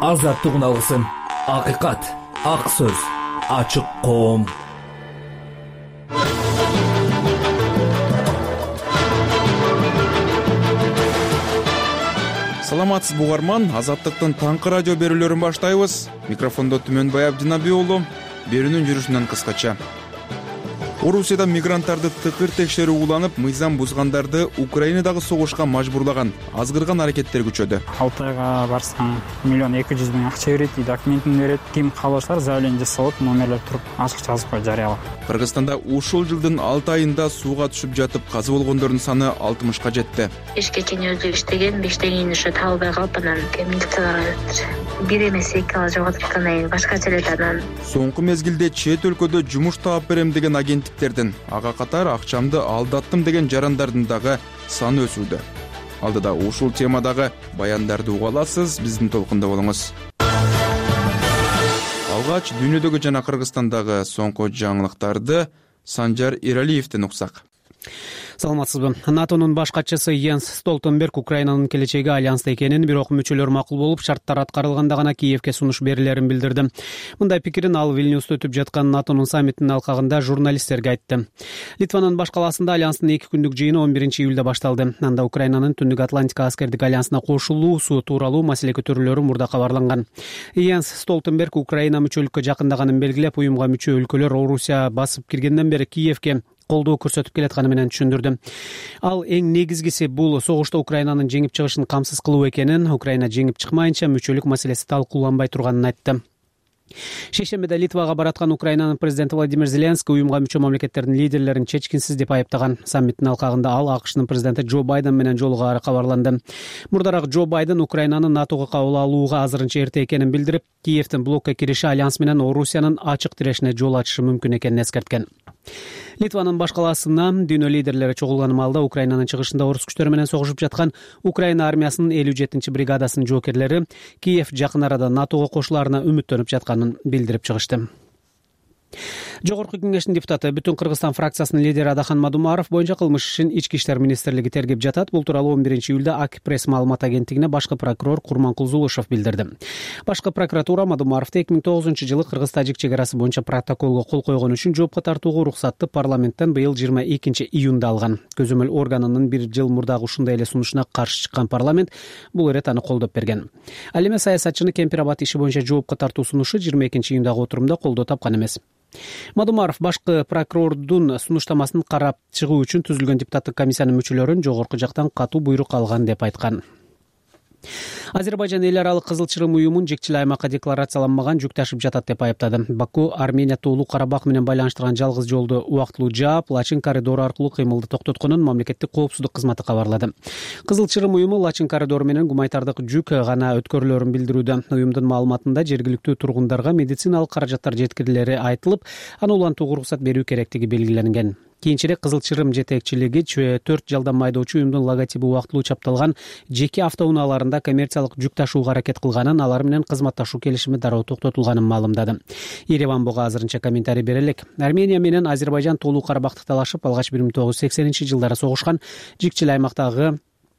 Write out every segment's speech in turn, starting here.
азаттыгын алгысың. Акыйкат, ак сөз, ачык коом. Саламатсыз бугарман, Азаттыктын таңкы радио берүүлөрүн баштайбыз. Микрофондо Түмөнбай Абдинаби уулу. Берүүнүн жүрүшүнөн кыскача. Орусияда мигранттарды тыкыр текшерүү уланып, мыйзам бузгандарды Украинадагы согушка мажбурлаган, азгырган аракеттер күчөдү. 6 айга барсаң 1,2 миллион акча берет, документин берет. Ким кааласа заявление жасап, номерлер туруп, ачык жазып коюп жарыялап. Кыргызстанда ушул жылдын 6 айында сууга түшүп жатып каза болгондордун саны 60ка жетти. Ишке чейин өзү иштеген, иштеген ушу табылбай калып, анан милициялар бир эмес 2 ай жоготуп аткандан башкача эле анан. Соңку мезгилде чет өлкөдө жумуш таап берем деген агенттиктердин, ага катар акчамды алдаттым деген жарандардын дагы саны өсүүдө. Алдыда ушул темадагы баяндарды уга аласыз, биздин толкунда болуңуз. Алгач дүйнөдөгү жана Кыргызстандагы соңку жаңылыктарды Санжар Иралиевден уксак. Саламатсызбы. НАТОнун баш катчысы Йенс Столтенберг Украинанын келечеги альянста экенин, бирок мүчөлөр макул болуп, шарттар аткарылганда гана Киевке сунуш берилерин билдирди. Мындай пикирин ал Вильнюста өтүп жаткан НАТОнун саммитинин алкагында журналисттерге айтты. Литванын баш калаасында альянстын 2 күндүк жыйыны 11-июлда башталды. Анда Украинанын Түндүк Атлантика аскердик альянсына кошулуусу тууралуу маселе көтөрүлөрү мурда кабарланган. Йенс Столтенберг Украина мүчөлүккө жакындаганын белгилеп, уюмга мүчө өлкөлөр Орусия басып киргенден бери Киевке колдоо көрсөтүп келатканы менен түшүндүрдү. Ал эң негизгиси бул согушта Украинанын жеңип чыгышын камсыз кылуу экенин, Украина жеңип чыкмайынча мүчөлүк маселеси талкууланбай турганын айтты. Шейшембиде Литвага бараткан Украинанын президенти Владимир Зеленский уюмга мүчө мамлекеттердин лидерлерин чечкинсиз деп айыптаган. Саммиттин алкагында ал АКШнын президенти Джо Байден менен жолугаары кабарланды. Мурдараак Джо Байден Украинаны НАТОго кабыл алууга азырынча эрте экенин билдирип, Киевдин блокко кириши альянс менен Орусиянын ачык тирешине жол ачышы мүмкүн экенин эскерткен. Литванын баш калаасына дүйнө лидерлери чогулган маалда Украинанын чыгышында орус күчтөрү менен согушуп жаткан Украина армиясынын 57-бригадасынын жоокерлери Киев жакын арада НАТОго кошулаарына үмүттөнүп жатканын билдирип чыгышты. Жогорку кеңештин депутаты Бүтүн Кыргызстан фракциясынын лидери Адахан Мадумаров боюнча кылмыш ишин Ички иштер министрлиги тергеп жатат. Бул тууралуу 11-июлда АК-пресс маалымат агенттигине башкы прокурор Курманкул Зулушев билдирди. Башкы прокуратура Мадумаровду 2009-жылы Кыргыз-Тажик чек арасы боюнча протоколго кол койгон үчүн жоопко тартууга уруксатты парламенттен быйыл 22-июнда алган. Көзөмөл органынын 1 жыл мурдагы ушундай эле сунушуна каршы чыккан парламент бул ирет аны колдоп берген. Ал эми саясатчыны Кемпир-Абад иши боюнча жоопко тартуу сунушу 22-июндагы отурумда колдоо тапкан эмес. Мадумаров башкы прокурордун сунуштамасын карап чыгуу үчүн түзүлгөн депутаттык комиссиянын мүчөлөрүн жогорку жактан катуу буйрук алган деп айткан. Азербайжан эл аралык Кызыл Чырым уюмун жекчил аймакка декларацияланмаган жүк ташып жатат деп айыптады. Баку Армения Тоолуу Карабак менен байланыштырган жалгыз жолду убактылуу жаап, Лачын коридору аркылуу кыймылды токтотконун мамлекеттик коопсуздук кызматы кабарлады. Кызыл Чырым уюму Лачын коридору менен гуманитардык жүк гана өткөрүлөрүн билдирүүдө. Уюмдун маалыматында жергиликтүү тургундарга медициналык каражаттар жеткирилери айтылып, аны улантууга уруксат берүү керектиги белгиленген. Кийинчерээк Кызыл Чырым жетекчилиги 4 жалдам айдоочу уюмдун логотиби убактылуу чапталган жеке автоунааларында коммерциялык жүк ташууга аракет кылганын, алар менен кызматташуу келишими дароо токтотулганын маалымдады. Ереван буга азырынча комментарий бере элек. Армения менен Азербайжан Тоолуу Карабакты талашып, алгач 1980-жылдары согушкан. Жекчил аймактагы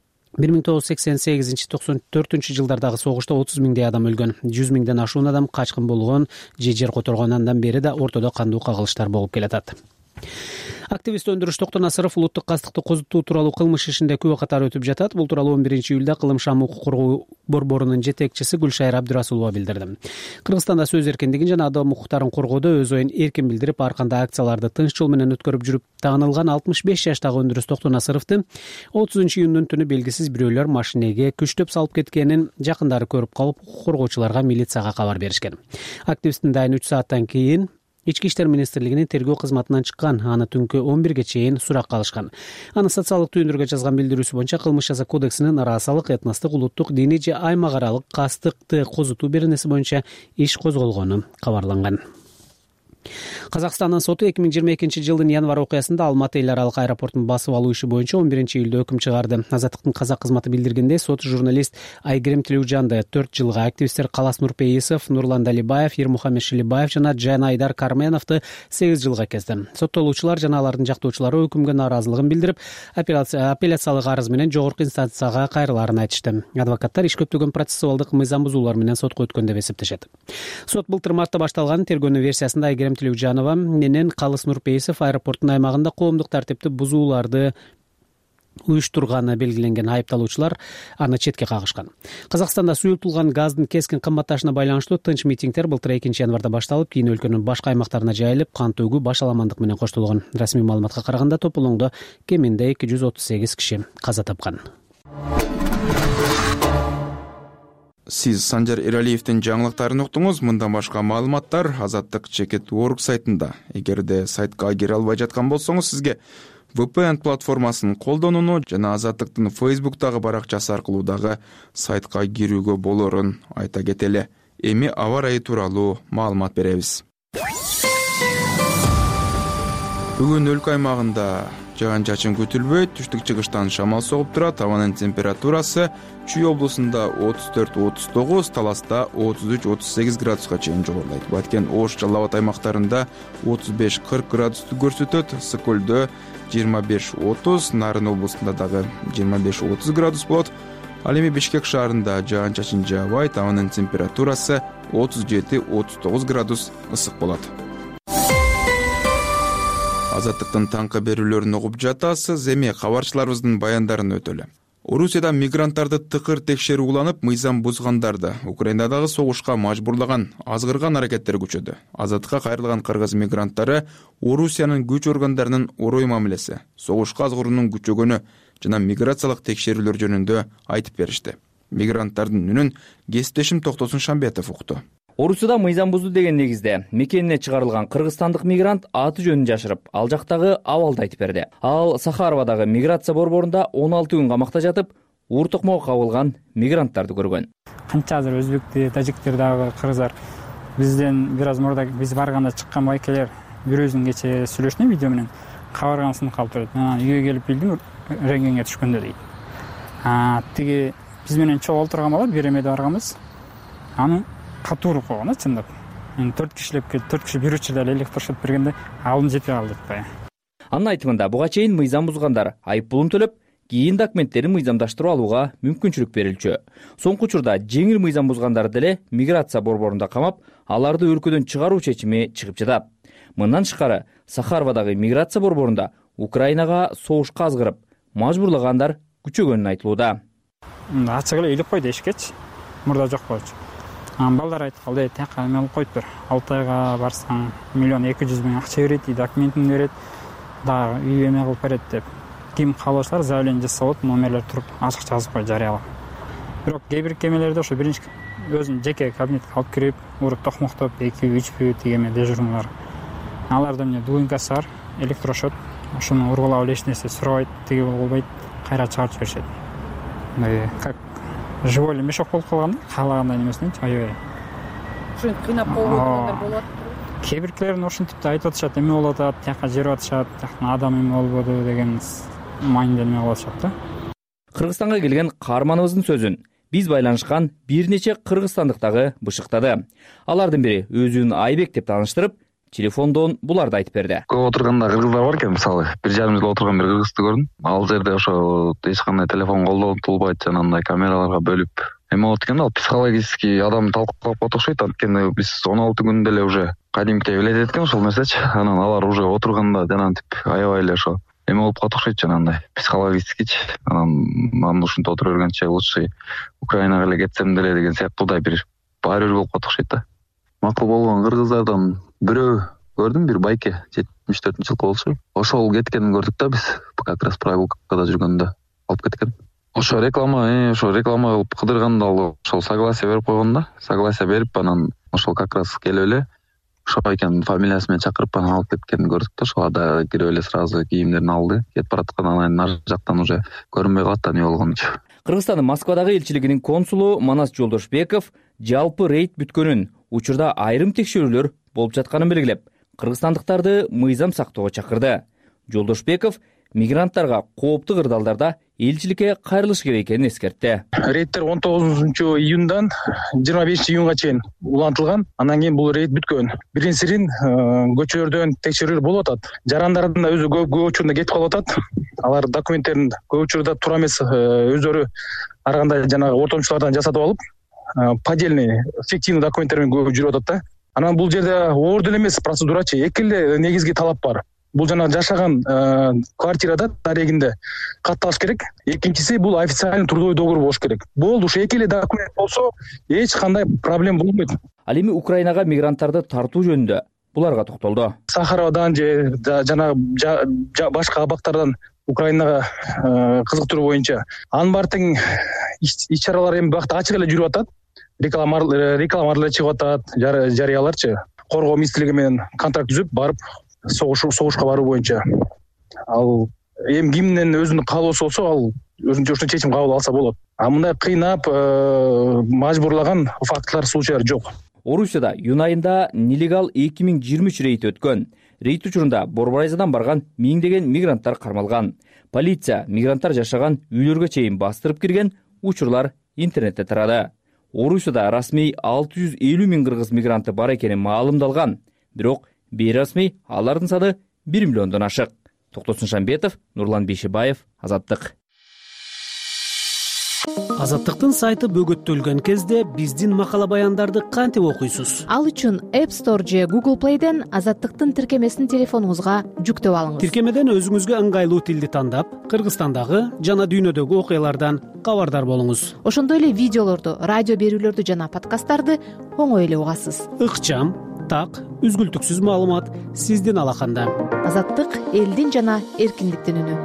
1988-94 жылдардагы согушта 30 миңдей адам өлгөн, 100 миңден ашуун адам качкын болгон же жер которгондан бери да ортодо кандуу кагылыштар болуп келатат. Активист Өндүрүш Токтонасыров улуттук кастыкты козутуу тууралуу кылмыш ишинде күбө катары өтүп жатат. Бул тууралуу 11-июлда Кылым шам укук коргоо борборунун жетекчиси Гүлшайыр Абдырасулова билдирди. Кыргызстанда сөз эркиндигин жана адам укуктарын коргоодо өз оюн эркин билдирип, ар кандай акцияларды тынч жол менен өткөрүп жүрүп таанылган 65 жаштагы Өндүрүш Токтонасыровду 30-июндун түнү белгисиз бирөөлөр машинеге күчтөп салып кеткенин жакындары көрүп калып, укук коргоочуларга, милицияга кабар беришкен. Активисттин дайын 3 сааттан кийин Ички иштер министрлигинин тергөө кызматынан чыккан, аны түнкү 11ге чейин суракка алышкан. Аны социалдык түйүндөргө жазган билдирүүсү боюнча кылмыш жаза кодексинин расалык, этностук, улуттук, диний же аймак аралык кастыкты козутуу беренеси боюнча иш козголгону кабарланган. Казакстандын соту 2022-жылдын январь окуясында Алматы эл аралык аэропортун басып алуу иши боюнча 11-июлда өкүм чыгарды. Азаттыктын казак кызматы билдиргендей, сот журналист Айгерим Тилеужанды 4 жылга, активисттер Калас Нурпейисов, Нурлан Далибаев, Ермухамед Шилибаев жана Жан Айдар Карменовду 8 жылга кезди. Соттолуучулар жана алардын жактоочулары өкүмгө нааразылыгын билдирип, апелляциялык арыз менен жогорку инстанцияга кайрылаарын айтышты. Адвокаттар иш көптөгөн процессуалдык мыйзам бузуулар менен сотко өткөн деп эсептешет. Сот былтыр мартта башталган тергөөнүн версиясында Айгерим Тилеужанова менен Калыс Нурпейисов аэропорттун аймагында коомдук тартипти бузууларды уюштурганы белгиленген айыпталуучулар аны четке кагышкан. Казакстанда суюлтулган газдын кескин кымбатташына байланыштуу тынч митингдер былтыр 2-январда башталып, кийин өлкөнүн башка аймактарына жайылып, кан төгүү, баш аламандык менен коштолгон. Расмий маалыматка караганда тополоңдо кеминде 238 киши каза тапкан. Сиз Санжар Эралиевдин жаңылыктарын уктуңуз. Мындан башка маалыматтар Azatlyk.org сайтында. Эгерде сайтка кире албай жаткан болсоңуз, сизге VPN платформасын колдонууну жана Азаттыктын Facebook'тагы баракчасы аркылуу дагы сайтка кирүүгө болорун айта кетели. Эми аба ырайы тууралуу маалымат беребиз. Бүгүн өлкө аймагында жаан-чачын күтүлбөйт, түштүк-чыгыштан шамал согуп турат. Абанын температурасы Чүй облусунда 34-39, Таласта 33-38 градуска чейин жогорулайт. Баткен, Ош, Жалал Абад аймактарында 35-40 градусту көрсөтөт. Сыкөлдө 25-30, Нарын облусунда дагы 25-30 градус болот. Ал эми Бишкек шаарында жаан-чачын жаабайт. Абанын температурасы 37-39 градус ысык болот. Азаттыктын таңкы берүүлөрүн угуп жатасыз. Эми кабарчыларыбыздын баяндарын өтөлү. Орусияда мигранттарды тыкыр текшерүү уланып, мыйзам бузгандарды Украинадагы согушка мажбурлаган, азгырган аракеттер күчөдү. Азаттыкка кайрылган кыргыз мигранттары Орусиянын күч органдарынын орой мамилеси, согушка азгыруунун күчөгөнү жана миграциялык текшерүүлөр жөнүндө айтып беришти. Мигранттардын үнүн кесиптешим Токтосун Шамбетов укту. Орусияда мыйзам бузду деген негизде мекенине чыгарылган кыргызстандык мигрант аты жөнүн жашырып, ал жактагы абалды айтып берди. Ал Сахаровадагы миграция борборунда 16 күн камакта жатып, уур токмого кабылган мигранттарды көргөн. Канча азыр өзбектер, тажиктер дагы кыргыздар бизден бир аз мурда биз барганда чыккан байкелер бирөөсүн кече сүйлөшүнө видео менен кабаргансын калып турат. Мен үйгө келип билдим, рентгенге түшкөндө дейт. Тиги биз менен чогуу олтурган бала беремеде барганбыз. Аны катуур койгон чындап. Мен 4 кишилеп келип, 4 киши бир учурда электрошок бергенде алым жетпей калды атпайбы. Анын айтымында буга чейин мыйзам бузгандар айып пулун төлөп, кийин документтерин мыйзамдаштырып алууга мүмкүнчүлүк берилчү. Соңку учурда жеңил мыйзам бузгандарды деле миграция борборунда камап, аларды өлкөдөн чыгаруу чечими чыгып жатат. Мындан тышкары, Сахаровадагы миграция борборунда Украинага согушка азгырып, мажбурлагандар күчөгөнүн айтылууда. Ачык эле илип кой дешкечи. Мурда жок болчу. Балдар айткалды, тияка эме алып коюп бер. 6 айга барсаң 1,2 миллион акча берет, документин берет, дагы үй эме кылып берет деп. Ким кааласалар заявление жасап, номерлер туруп, ачыкча жазып кой жарыялап. Бирок кээ бир кемелерде ошо биринчи өзүнүн жеке кабинетке алып кирип, уруп токмоктоп, 2-3 тигеме дежурныйлар. Аларда эмне дуинкасы бар, электрошот, ошону ургулап эле эч нерсе сурабайт, тиги болбойт, кайра чыгарып жиберишет. Как живой эле мешок болуп калган, каалагандай немесинчи, аябай. Ошентип кыйнап койгондар болот. Кээ биркилерин ошентип айтып атышат, эме болуп атат, тияка жерип атышат, тияка адам эме болбоду деген майнда эме кылып атышат да. Кыргызстанга келген каарманыбыздын сөзүн биз байланышкан бир нече кыргызстандыктагы бышыктады. Алардын бири өзүн Айбек деп тааныштырып, телефондон буларды айтып берди. Көп отурганда кыргыздар бар экен, мисалы 1,5 жыл отурган бир кыргызды көрдүм. Ал жерде ошо эч кандай телефон колдонулбайт, жана андай камераларга бөлүп эме болот экен. Ал психологически адам талкалап коет окшойт, анткени биз 16 күндө эле уже кадимкидей билет экен ошол нерсечи. Анан алар уже отурганда жанагынтип аябай эле ошо эме болуп калат окшойт, жанагындай психологическичи. Анан ушинтип отура бергенче лучше Украинага эле кетсем деле деген сыяктуудай бир баары бир болуп калат окшойт да. Макул болгон кыргыздардан бирөө көрдүм, бир байке 74-жылкы болчу. Ошол кеткенин көрдүк да биз, как раз прогулкада жүргөндө алып кеткен. Ошо реклама кылып кыдырганда ал ошол согласие берип койгон да. Согласие берип, анан ошол как раз келип эле ошо экен фамилиясы менен чакырып анан алып кеткенин көрдүк да. Ошол ада кирип эле сразу кийимдерин алды. Кетип бараткан, анан ар жактан уже көрүнбөй калат да эмне болгонучу. Кыргызстандын Москвадагы элчилигинин консулу Манас Жолдошбеков жалпы рейд бүткөнүн, учурда айрым текшерүүлөр болуп жатканын белгилеп, кыргызстандыктарды мыйзам сактоого чакырды. Жолдошбеков мигранттарга кооптуу кырдаалдарда элчиликке кайрылыш керек экенин эскертти. Рейдтер 19 июндан 25 июнга чейин улантылган. Андан кийин бул рейд бүткөн. Биринчисин көчөлөрдөн текшерүү болуп атат. Жарандардын да өзү көп учурунда кетип калып атат. Алар документтерин көп учурда туура эмес өздөрү ар кандай жанагы ортомчулардан жасатып алып, поддельный, фиктивный документтер менен көп жүрүп атат да. Анан бул жерде оор деле эмес процедурачы. Эки эле негизги талап бар. Бул жана жашаган квартирада дарегинде катталыш керек. Экинчиси бул официальный трудовой договор болуш керек. Болду, ушу эки эле документ болсо, эч кандай проблема болбойт. Ал эми Украинага мигранттарды тартуу жөнүндө буларга токтолду. Сахаровадан же жана башка абактардан Украинага кызыктыруу боюнча анын баары тең иш-чаралар эми бакта ачык эле жүрүп атат. Рекламалар чыгып атат, жарыяларчы. Коргоо министрлиги менен контракт түзүп барып согушка баруу боюнча. Ал эми кимдин өзүнүн каалоосу болсо, ал өзүнчө чечим кабыл алса болот. А мындай кыйнап, мажбурлаган фактылар, случайлар жок. Орусияда июнь айында нелегал 2023 рейд өткөн. Рейд учурунда Борборайзадан барган миңдеген мигранттар кармалган. Полиция мигранттар жашаган үйлөргө чейин бастырып кирген учурлар интернетте тарады. Орусияда расмий 650 миң кыргыз мигранты бар экени маалымдалган. Бирок бейрасмий алардын саны 1 миллиондон ашык. Токтосун Шамбетов, Нурлан Бейшибаев, Азаттык. Азаттыктын сайты бөгөттөлгөн кезде биздин макала баяндарды кантип окуйсуз? Ал үчүн App Store же Google Play'ден Азаттыктын тиркемесин телефонуңузга жүктөп алыңыз. Тиркемеден өзүңүзгө ыңгайлуу тилди тандап, Кыргызстандагы жана дүйнөдөгү окуялардан кабардар болуңуз. Ошондой эле видеолорду, радио берүүлөрдү жана подкасттарды оңой эле угасыз. Ыкчам, так, үзгүлтүксүз маалымат сиздин алаканда. Азаттык элдин жана эркиндиктин үнү.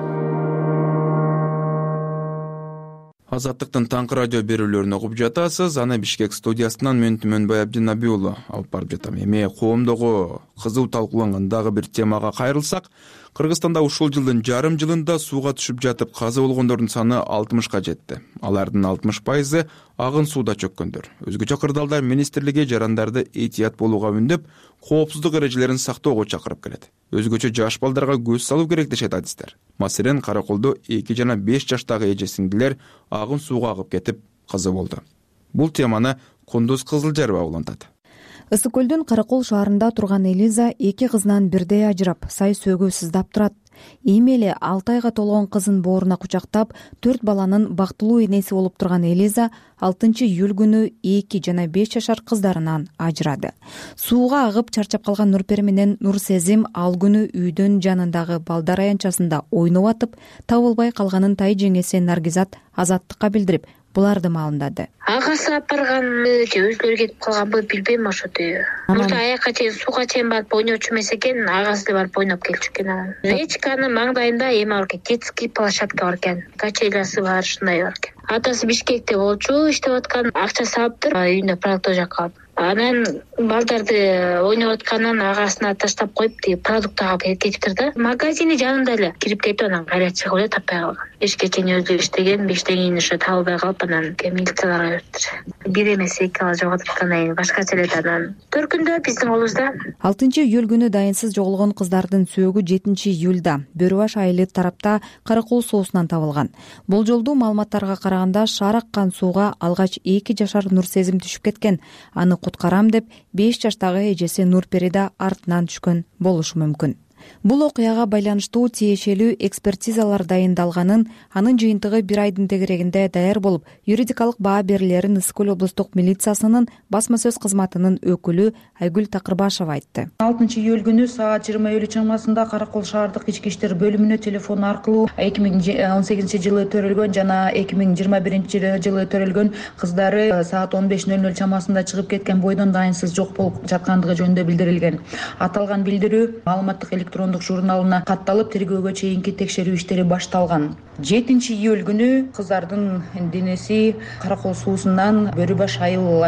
Азаттыктын таңкы радио берүүлөрүн угуп жатасыз. Аны Бишкек студиясынан мен Түмөнбай Абдинабий уулу алып барып жатам. Эми коомдогу кызуу талкууланган дагы бир темага кайрылсак, Кыргызстанда ушул жылдын жарым жылында сууга түшүп жатып каза болгондордун саны 60ка жетти. Алардын 60% агын сууда чөккөндөр. Өзгөчө кырдаалдар министрлиги жарандарды этият болууга үндөп, коопсуздук эрежелерин сактоого чакырып келет. Өзгөчө жаш балдарга көз салуу керек дешет адистер. Маселен, Караколдо 2 жана 5 жаштагы эже сиңдилер агын сууга агып кетип каза болду. Бул теманы Кундуз Кызылжарова улантат. Ысык көлдүн Каракол шаарында турган Элиза 2 кызынан бирдей ажырап, сай сөөгө сыздап турат. Эми эле 6 айга толгон кызын бооруна кучактап, 4 баланын бактылуу энеси болуп турган Элиза 6 июль күнү 2 жана 5 жашар кыздарынан ажырады. Сууга агып чарчап калган Нурпери менен Нурсезим ал күнү үйдүн жанындагы балдар аянтчасында ойноп атып, табылбай калганын тай жеңеси Наргизат Азаттыкка билдирип, буларды маалымдады. Агасы апарган же өзлөрү кетип калганбы билбейм ошоту. Мурда аякка чейин сууга чейин барып ойночу эмес экен, агасы да барып ойноп келчү экен анан. Речканын маңдайында эме бар экен, детский площадка бар экен, качелясы бар, ушундай бар экен. Атасы Бишкекте болчу, иштеп аткан, акча салыптыр, үйүндө продукт жакка алып. Анан балдарды ойноп аткандан агасына таштап коюп, продукт алып кетиптир да. Магазини жанында эле кирип кетип, анан кайра чыгып эле таппай калган. Эшикке чейин өзү иштеген, 5тен кийин ушу табылбай калып, анан милицияларга бериптир. Бир эмес эки бала жоготуп аткандан кийин башкача эле анан төркүндө биздин колубузда. 6 июль күнү дайынсыз жоголгон кыздардын сөөгү 7 июлда Бөрүбаш айылы тарапта Каракол соосунан табылган. Болжолдуу маалыматтарга караганда шаар аккан сууга алгач 2 жашар Нурсезим түшүп кеткен. Аны куткарам деп 5 жаштагы эжеси Нурпери да артынан түшкөн болушу мүмкүн. Бул окуяга байланыштуу тиешелүү экспертизалар дайындалганын, анын жыйынтыгы 1 айдын тегерегинде даяр болуп, юридикалык баа берилерин Ысык көл облустук милициясынын басма сөз кызматынын өкүлү Айгүл Такырбашева айтты. 6 июль күнү саат 20:50 чамасында Каракол шаардык ички иштер бөлүмүнө телефон аркылуу 2018 жылы төрөлгөн жана 2021 жылы төрөлгөн кыздары саат 15:00 чамасында чыгып кеткен бойдон дайынсыз жок болуп жаткандыгы жөнүндө билдирилген. Аталган билдирүү маалыматтык электрондук журналына катталып, тергөөгө чейинки текшерүү иштери башталган. 7 июль күнү кыздардын денеси Каракол суусунан Бөрүбаш айыл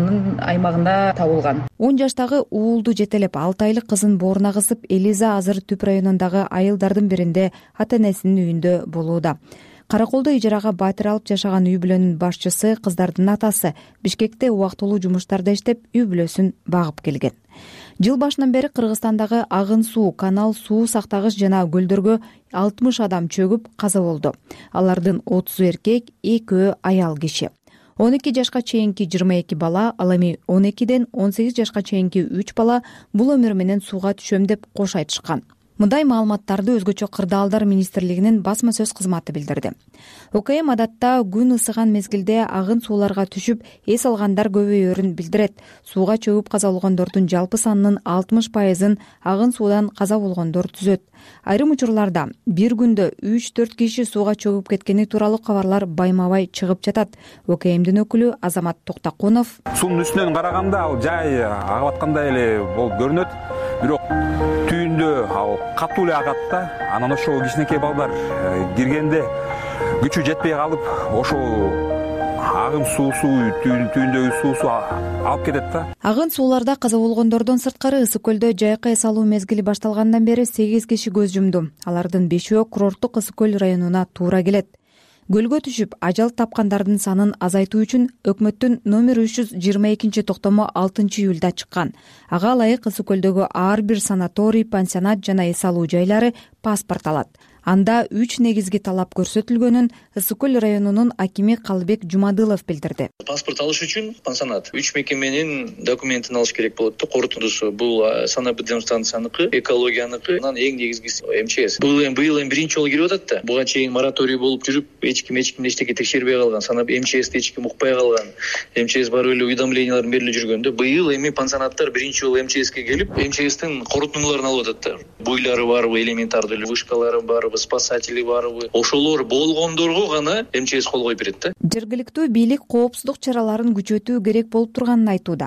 аймагында табылган. 10 жаштагы уулду жетелеп 6 айлык кызын бооруна кысып, Элиза азыр Түп районундагы айылдардын биринде ата-энесинин үйүндө болууда. Караколдо ижарага батир алып жашаган үй бүлөнүн башчысы кыздардын атасы Бишкекте убактылуу жумуштарда иштеп, үй бүлөсүн багып келген. Жыл башынан бери Кыргызстандагы агын суу, канал, суу сактагыч жана көлдөргө 60 адам чөгүп каза болду. Алардын 30 эркек, 2 аял киши. 12 жашка чейинки 22 бала, ал эми 12ден 18 жашка чейинки 3 бала бул өмүр менен сууга түшөм деп кош айтышкан. Мындай маалыматтарды Өзгөчө кырдаалдар министрлигинин басма сөз кызматы билдирди. ОКМ адатта күн ысыган мезгилде агын сууларга түшүп, эс алгандар көбөйөрүн билдирет. Сууга чөгүп каза болгондордун жалпы санынын 60%-ын агын суудан каза болгондор түзөт. Айрым учурларда бир күндө 3-4 киши сууга чөгүп кеткени тууралуу кабарлар байма-бай чыгып жатат. ОКМдин өкүлү Азамат Токтакунов: Суунун үстүнөн караганда ал жай агып аткандай эле болуп көрүнөт. Бирок түйүндө ал катуу эле агат да. Анан ошо кичинекей балдар киргенде күчү жетпей калып, ошол агын суусу түйүндөгү суусу алып кетет да. Агын сууларда каза болгондордон сырткары Ысык көлдө жайкы эс алуу мезгили башталгандан бери 8 киши көз жумду. Алардын 5-өө курорттук Ысык көл районуна туура келет. Көлгө түшүп ажал тапкандардын санын азайтуу үчүн өкмөттүн номер 322 токтому 6 июлда чыккан. Ага ылайык Ысык көлдөгү ар бир санаторий, пансионат жана эс алуу жайлары паспорт алат. Анда 3 негизги талап көрсөтүлгөнүн Ысык көл районунун акими Калыбек Жумадылов билдирди. Паспорт алыш үчүн пансионат 3 мекеменин документин алыш керек болот да. Корутундусу бул санэпидемстанцияныкы, экологияныкы, анан эң негизгиси МЧС. Быйыл эми биринчи жолу кирип атат да. Буга чейин мораторий болуп жүрүп, эч ким эчтеке текшербей калган. МЧСти эч ким укпай калган. МЧС барып эле уведомлениялар берилип жүргөндө, быйыл эми пансионаттар биринчи жолу МЧСке келип, МЧСтин корутундуларын алып атат да. Буйлары барбы, элементардуу вышкалары барбы, спасатели барбы, ошолор болгондорго гана МЧС кол коюп берет да. Жергиликтүү бийлик коопсуздук чараларын күчөтүү керек болуп турганын айтууда.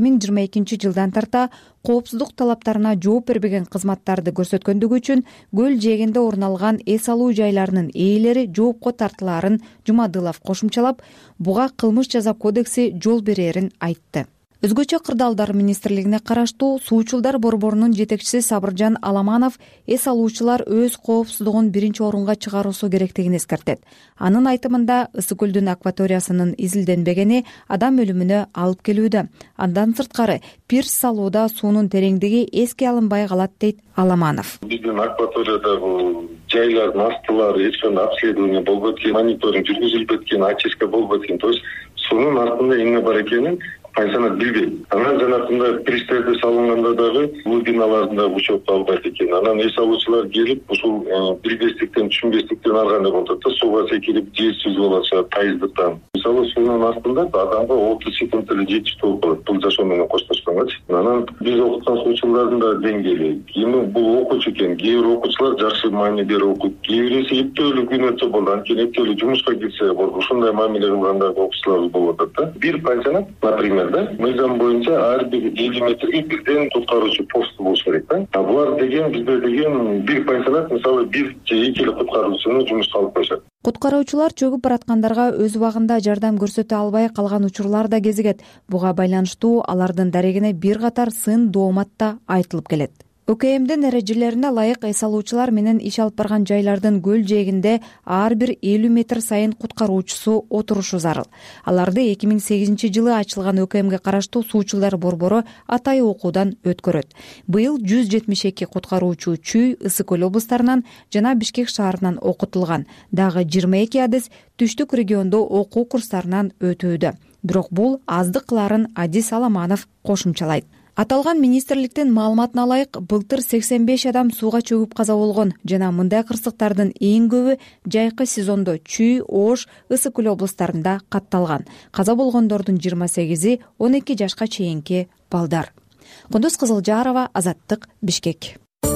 2022 жылдан тарта коопсуздук талаптарына жооп бербеген кызматтарды көрсөткөндүгү үчүн көл жээгинде орун алган эс алуу жайларынын ээлери жоопко тартылаарын Жумадылов кошумчалап, буга кылмыш жаза кодекси жол берерин айтты. Өзгөчө кырдаалдар министрлигине караштуу суучулдар борборунун жетекчиси Сабыржан Аламанов эс алуучулар өз коопсуздугун биринчи орунга чыгаруусу керектигин эскертет. Анын айтымында Ысык көлдүн акваториясынын изилденбегени адам өлүмүнө алып келүүдө. Андан сырткары пирс салууда суунун тереңдиги эске алынбай калат дейт Аламанов. Биздин акваторияда жайлардын астылары эч кандай обследование болбойт экен, мониторинг жүргүзүлбөйт экен, очистка болбойт экен. То есть суунун астында эмне бар экенин пансионат билбейт. Анан жанагындай пристерди салынганда дагы глубиналарында учетко албайт экен. Анан эс алуучулар келип, ушул билбестиктен, түшүнбестиктен ар кандай болуп атат да, сууга секирип, жээсиз болуп атат, тайыздыктан. Мисалы, суунун астында адамга 30 секунд эле жетиштүү болуп калат, бул жашоо менен коштошконгочу. Анан биз окуткан суучулардын да деңгээли, эми бул окуучу экен, кээ бир окуучулар жакшы маани берип окуйт, кээ бириси эптөөлүү күн өтсө болду, анткени эптөөлүү жумушка кирсе болду. Ушундай мамиле кылгандарды окуучулар болуп атат да. Бир пансионат, например, мыйзам боюнча ар бир 50 метрге бирден куткаруучу посту болуш керек да. А булар деген бизде деген бир пансионат мисалы бир же эки эле куткаруучуну жумушка алып коюшат. Куткаруучулар чөгүп бараткандарга өз убагында жардам көрсөтө албай калган учурлар да кезигет. Буга байланыштуу алардын дарегине бир катар сын доомат да айтылып келет. ОКМдин эрежелерине ылайык эс алуучулар менен иш алып барган жайлардын көл жээгинде ар бир 50 метр сайын куткаруучусу отурушу зарыл. Аларды 2008 жылы ачылган ОКМге караштуу суучулдар борбору атайы окуудан өткөрөт. Быйыл 172 куткаруучу Чүй, Ысык көл облустарынан жана Бишкек шаарынан окутулган. Дагы 22 адис түштүк региондо окуу курстарынан өтүүдө. Бирок бул аздык кыларын Адис Аламанов кошумчалайт. Аталган министрликтин маалыматына ылайык, былтыр 85 адам сууга чөгүп каза болгон жана мындай кырсыктардын эң көбү жайкы сезондо Чүй, Ош, Ысык көл облустарында катталган. Каза болгондордун 28-и 12 жашка чейинки балдар. Кундуз Кызылжарова, Азаттык, Бишкек.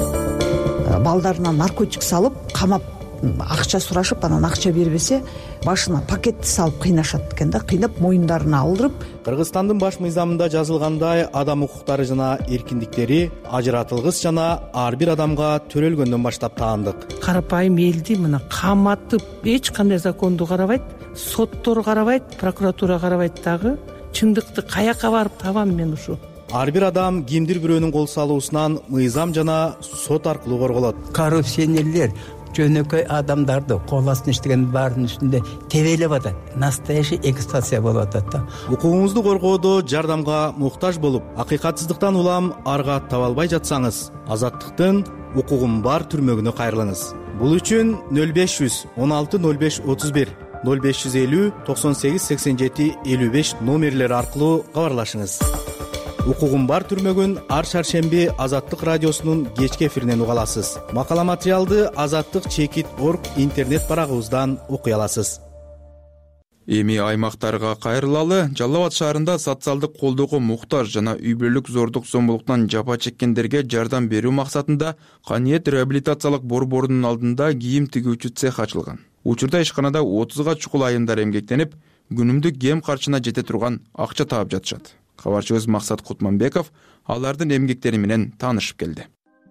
Балдарына наркотик салып, камап акча сурашып, анан акча бербесе, башына пакетти салып кыйнашат экен да, кыйнап моюндарына алдырып. Кыргызстандын баш мыйзамында жазылгандай, адам укуктары жана эркиндиктери ажыратылгыс жана ар бир адамга төрөлгөндөн баштап таандык. Карапайым элди мына каматып, эч кандай законду карабайт, соттор карабайт, прокуратура карабайт дагы. Чындыкты каяка барып табам мен ушу? Ар бир адам кимдир бирөөнүн кол салуусунан мыйзам жана сот аркылуу корголот. Коррупционерлер жөнөкөй адамдарды кол астына иштеген баарынын үстүндө тебелеп атат. Настоящий экстазия болуп атат да. Укугуңузду коргоодо жардамга муктаж болуп, акыйкатсыздыктан улам арга таба албай жатсаңыз, Азаттыктын укугум бар түрмөгүнө кайрылыңыз. Бул үчүн 0500 16 05 31 0550 98 87 55 номерлери аркылуу кабарлашыңыз. Укугум бар түрмөгүн ар шаршемби Азаттык радиосунун кечки эфиринен уга аласыз. Макала материалды azаттык.org интернет барагыбыздан окуй аласыз. Эми аймактарга кайрылалы. Жалал Абад шаарында социалдык колдоого муктаж жана үй бүлөлүк зордук зомбулуктан жапа чеккендерге жардам берүү максатында Каниет реабилитациялык борборунун алдында кийим тигүүчү цех ачылган. Учурда ишканада 30га чукул айымдар эмгектенип, күнүмдүк кем карчына жете турган акча таап жатышат. Кабарчыбыз Максат Кутманбеков алардын эмгектери менен таанышып келди.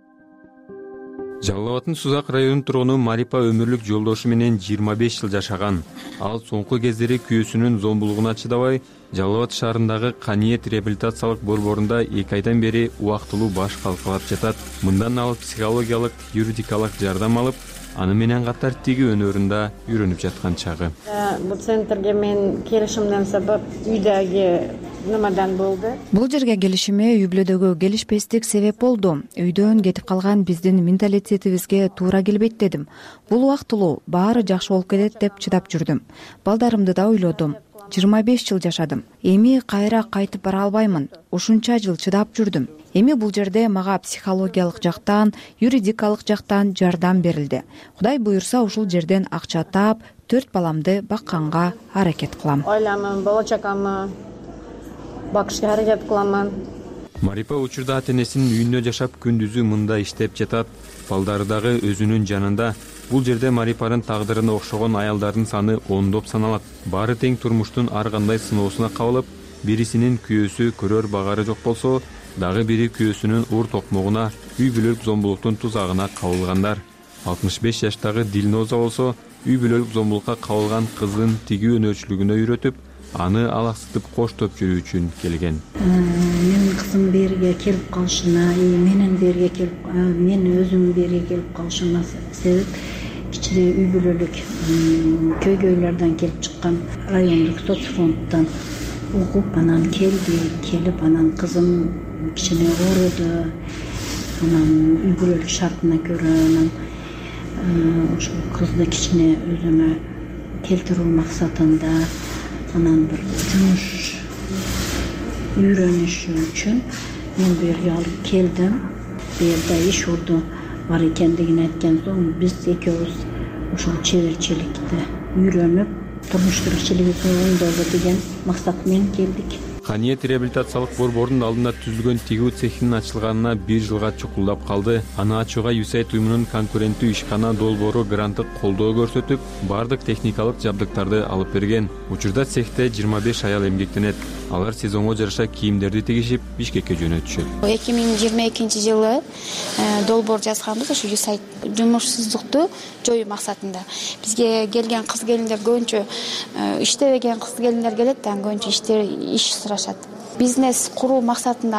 Жалал Абадтын Сузак районунун тургуну Марипа өмүрлүк жолдошу менен 25 жыл жашаган. Ал соңку кездери күйөөсүнүн зомбулугуна чыдабай, Жалал Абад шаарындагы Каниет реабилитациялык борборунда 2 айдан бери убактылуу баш калкалап жатат. Мындан ал психологиялык, юридикалык жардам алып, аны менен катар тиги өнөрүндө үйрөнүп жаткан чагы. Бул центрге мен келишимден сабап үйдөгү намадан болду. Бул жерге келишиме үй бүлөдөгү келишпестик себеп болду. Үйдөн кетип калган биздин менталитетибизге туура келбейт дедим. Бул убактылуу, баары жакшы болуп кетет деп чыдап жүрдүм. Балдарымды да ойлодум. 25 жыл жашадым. Эми кайра кайтып бара албаймын. Ушунча жыл чыдап жүрдүм. Эми бул жерде мага психологиялык жактан, юридикалык жактан жардам берилди. Кудай буюрса ушул жерден акча таап, 4 баламды бакканга аракет кылам. Ойлаймын, болочакамы бакышка аракет кыламын. Марипа учурда ата-энесинин үйүндө жашап, күндүзү мында иштеп жатат. Балдары дагы өзүнүн жанында. Бул жерде Марипанын тагдырына окшогон аялдардын саны ондоп саналат. Баары тең турмуштун ар кандай сыноосуна кабылып, бирисинин күйөөсү көрөр багары жок болсо, дагы бири күйөөсүнүн ур токмогуна, үй бүлөлүк зомбулуктун тузагына кабылгандар. 65 жаштагы Дилноза болсо, үй бүлөлүк зомбулукка кабылган кызын тигүү өнөрчүлүгүнө үйрөтүп, аны алаксытып коштоп жүрүү үчүн келген. Менин кызым берге келип калышына, менин берге келип, мен өзүм берге келип калышыма себеп кичине үй бүлөлүк көйгөйлөрдөн келип чыккан райондук соцфонддон угуп, анан келип, анан кызым кичине ооруду, анан үй бүлөлүк шартына көрө, анан ошол кызды кичине өзүмө келтирүү максатында, анан бир жумуш үйрөнүшү үчүн мен бу жерге алып келдим. Бу жерде иш урду бар экендигин айткан соң, биз экөөбүз ошол чеберчиликти үйрөнүп, турмуш тиричилигибизди оңдоолу деген максат менен келдик. Каниет реабилитациялык борборунун алдында түзүлгөн тигүү цехинин ачылганына 1 жылга чукулдап калды. Аны ачууга USAID уюмунун конкуренттүү ишкана долбоору гранттык колдоо көрсөтүп, бардык техникалык жабдыктарды алып берген. Учурда цехте 25 аял эмгектенет. Алар сезонго жараша кийимдерди тигишип, Бишкекке жөнөтүшөт. 2022-жылы долбоор жазганбыз ошо USAID жумушсуздукту жоюу максатында. Бизге келген кыз келиндер көбүнчө иштебеген кыз келиндер келет да, көбүнчө иш сурашат. Бизнес куруу максатында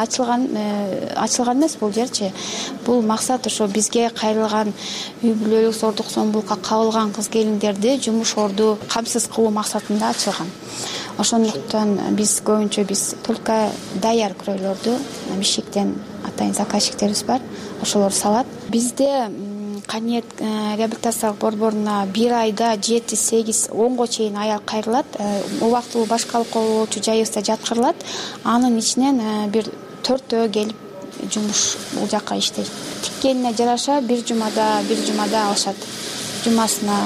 ачылган эмес бул жерчи. Бул максат ошо бизге кайрылган үй бүлөлүк зордук зомбулукка кабылган кыз келиндерди жумуш орду камсыз кылуу максатында ачылган. Ошондуктан биз көбүнчө только даяр күрөйлөрдү Бишкектен атайын заказчиктерибиз бар, ошолор салат. Бизде Каниет реабилитациялык борборуна 1 айда 7, 8, 10го чейин аял кайрылат. Убактылуу баш калкалоочу жайыбызда жаткырылат. Анын ичинен бир 4төө келип жумуш бул жакка иштейт. Тиккенине жараша бир жумада алышат. Жумасына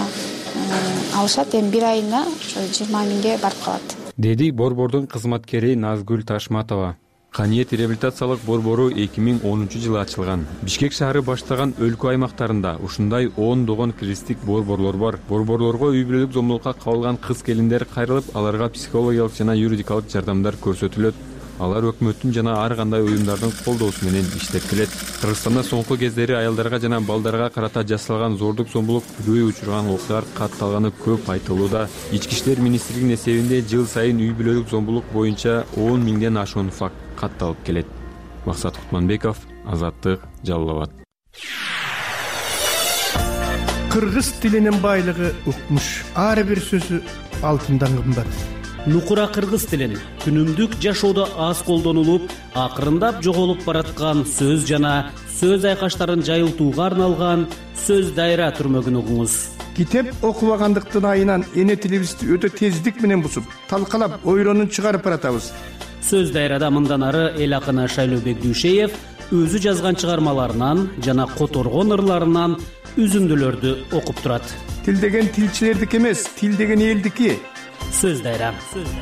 алышат. Эми 1 айына 20 миңге барып калат. Деди борбордун кызматкери Назгүл Ташматова. Каниет реабилитациялык борбору 2010-жылы ачылган. Бишкек шаары баштаган өлкө аймактарында ушундай 10 кризистик борборлор бар. Борборлорго үй бүлөлүк зомбулукка кабылган кыз келиндер кайрылып, аларга психологиялык жана юридикалык жардамдар көрсөтүлөт. Алар өкмөттүн жана ар кандай уюмдардын колдоосу менен иштеп келет. Кыргызстанда соңку кездери аялдарга жана балдарга карата жасалган зордук зомбулук күбөй учурган окуялар катталганы көп айтылууда. Ички иштер министрлигинин эсебинде жыл сайын үй бүлөлүк зомбулук боюнча 10 миңден ашуун факт катталып келет. Максат Кутманбеков, Азаттык, Жалал Абад. кыргыз тилинин байлыгы укмуш, ар бир сөзү алтындан кымбат. нукура кыргыз тилин күнүмдүк жашоодо аз колдонулуп, акырындап жоголуп бараткан сөз жана сөз айкаштарын жайылтууга арналган сөз дайра түрмөгүн угуңуз. Китеп окубагандыктын айынан эне тилибизди өтө тездик менен бусуп, талкалап, ойронун чыгарып баратабыз. Сөз дайрада мындан ары эл акыны Шайлообек Дүйшеев өзү жазган чыгармаларынан жана которгон ырларынан үзүндүлөрдү окуп турат. Тил деген тилчилердики эмес, тил деген элдики. Сөз дайра.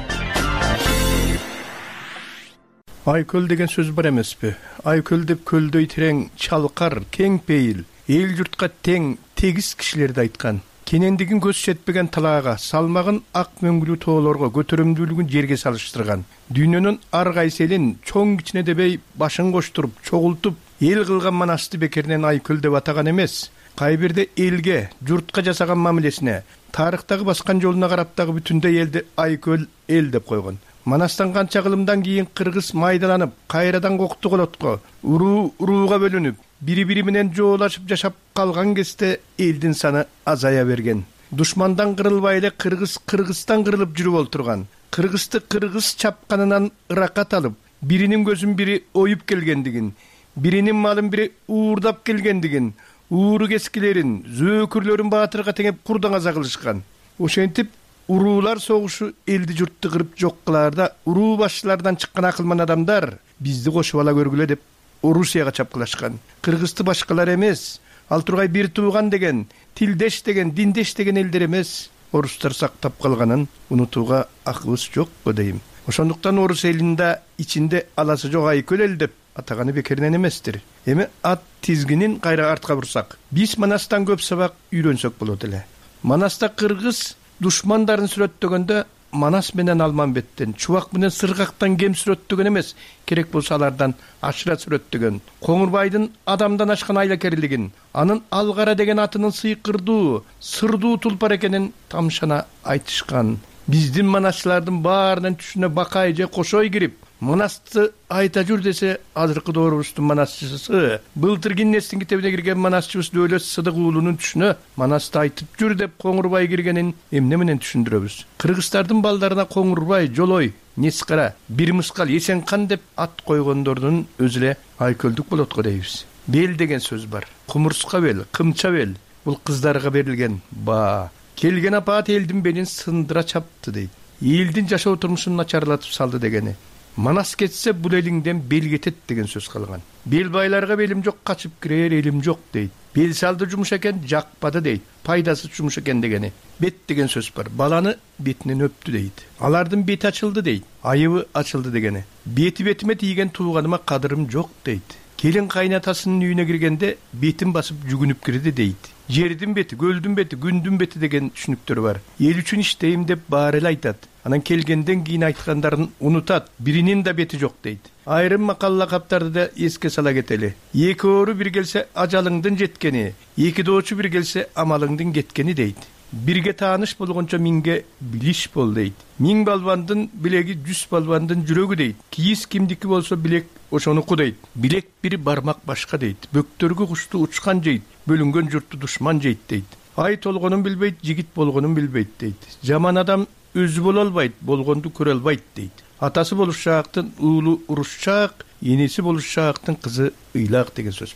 Айкөл деген сөз бар эмеспи? Айкөл деп көлдөй терең, чалкар, кең пейил, эл журтка тең, тегиз кишилерди айткан. Кенендигин көз жетпеген талаага, салмагын ак мөңгүлүү тоолорго, көтөрүмдүүлүгүн жерге салыштырган. Дүйнөнүн ар кайсы элин чоң кичине дебей башын коштуруп, чогултуп, эл кылган манасты бекеринен айкөл деп атаган эмес. Кай бирде элге, журтка жасаган мамилесине, тарыхтагы баскан жолуна карап дагы бүтүндөй элди айкөл эл деп койгон. Манастан канча кылымдан кийин кыргыз майдаланып, кайрадан кокту колотко, урууга бөлүнүп, бири-бири менен жоолашып жашап калган кезде элдин саны азая берген. Душмандан кырылбай эле кыргызстан кырылып жүрүп олтурган. Кыргызды кыргыз чапканынан ыракат алып, биринин көзүн бири оюп келгендигин, биринин малын бири уурдап келгендигин, ууру кескилерин, зөөкүрлөрүн баатырга теңеп курдан аза кылышкан. Ошентип уруулар согушу элди журтты кырып жок кылаарда уруу башчылардан чыккан акылман адамдар бизди кошуп ала көргүлө деп Орусияга чапкылашкан. Кыргызды башкалар эмес, ал тургай бир тууган деген, тилдеш деген, диндеш деген элдер эмес, орустар сактап калганын унутууга акыбыз жокпу дейм. Ошондуктан орус элинде ичинде аласы жок айкөл эл деп атаганы бекеринен эместир. Эми ат тизгинин кайра артка бурсак, биз Манастан көп сабак үйрөнсөк болот эле. Манаста кыргыз душмандарын сүрөттөгөндө Манас менен Алманбеттен, Чубак менен Сыргактан кем сүрөттөгөн эмес, керек болсо алардан ашыра сүрөттөгөн. Коңурбайдын адамдан ашкан айлакерлигин, анын Алгара деген атынын сыйкырдуу, сырдуу тулпар экенин тамшана айтышкан. Биздин манасчылардын баарынын түшүнө бакай же кошой кирип, Манасты айта жүр десе, азыркы доорубуздун манасчысы, былтыр Гиннестин китебине кирген манасчыбыз Дөөлөт Сыдык уулунун түшүнө Манасты айтып жүр деп Коңурбай киргенин эмне менен түшүндүрөбүз? Кыргыздардын балдарына Коңурбай, Жолой, Нескара, Бир Мыскал, Есенкан деп ат койгондордун өзү эле айкөлдүк болот го дейбиз. Бел деген сөз бар. Кумурска бел, кымча бел. Бул кыздарга берилген баа. Келген апаат элдин белин сындыра чапты дейт. Элдин жашоо турмушун начарлатып салды дегени. Манас кетсе бул элиңден бел кетет деген сөз калган. Бел байларга белим жок, качып кирер элим жок дейт. Бел салды жумуш экен, жакпады дейт. Пайдасы жумуш экен дегени. Бет деген сөз бар. Баланы бетинен өптү дейт. Алардын бети ачылды дейт. Айыбы ачылды дегени. Бетиме тийген тууганыма кадырым жок дейт. Келин кайнатасынын үйүнө киргенде бетин басып жүгүнүп кирди дейт. Жердин бети, көлдүн бети, күндүн бети деген түшүнүктөр бар. Эл үчүн иштейм деп баары эле айтат. Анан келгенден кийин айткандарын унутат. Биринин да бети жок дейт. Айрым макал лакаптарды да эске сала кетели. Эки оору бир келсе ажалыңдын жеткени, эки доочу бир келсе амалыңдын кеткени дейт. Бирге тааныш болгончо миңге билиш бол дейт. Миң балбандын билеги 100 балбандын жүрөгү дейт. Кийиз кимдики болсо билек ошонуку дейт. Билек бир бармак башка дейт. Бөктөргө кушту учкан жейт. Бөлүнгөн журтту душман жейт дейт. Ай толгонун билбейт, жигит болгонун билбейт дейт. Жаман адам өзү боло албайт, болгонду көрө албайт дейт. Атасы болушаактын уулу урушчаак, энеси болушаактын кызы ыйлак деген сөз.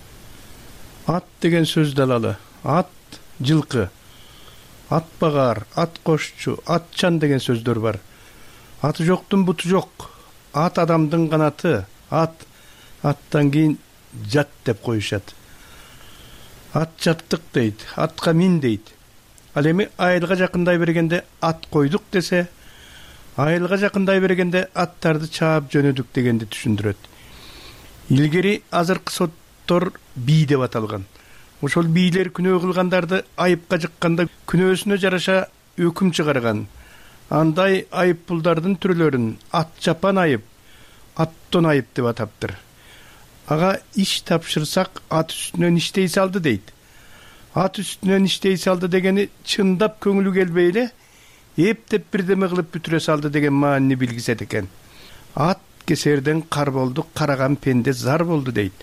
Ат деген сөз далалы. Ат жылкы. Ат багар, ат кошчу, атчан деген сөздөр бар. Аты жоктун буту жок. Ат адамдын канаты. Аттан кийин жат деп коюшат. Ат жаттык дейт, атка мин дейт. Ал эми айылга жакындай бергенде ат койдук десе, айылга жакындай бергенде аттарды чаап жөнөдүк дегенди түшүндүрөт. Илгери азыркы соттор бий деп аталган. Ошол бийлер күнөө кылгандарды айыпка жыкканда күнөөсүнө жараша өкүм чыгарган. Андай айып пулдардын түрлөрүн ат чапан айып, аттон айып деп атаптыр. Ага иш тапшырсак ат үстүнөн иштей салды дейт. Ат үстүнөн иштей салды дегени чындап көңүлү келбей эле эптеп бирдеме кылып бүтүрө салды деген маанини билгизет экен. Ат кесерден кар болду, караган пенде зар болду дейт.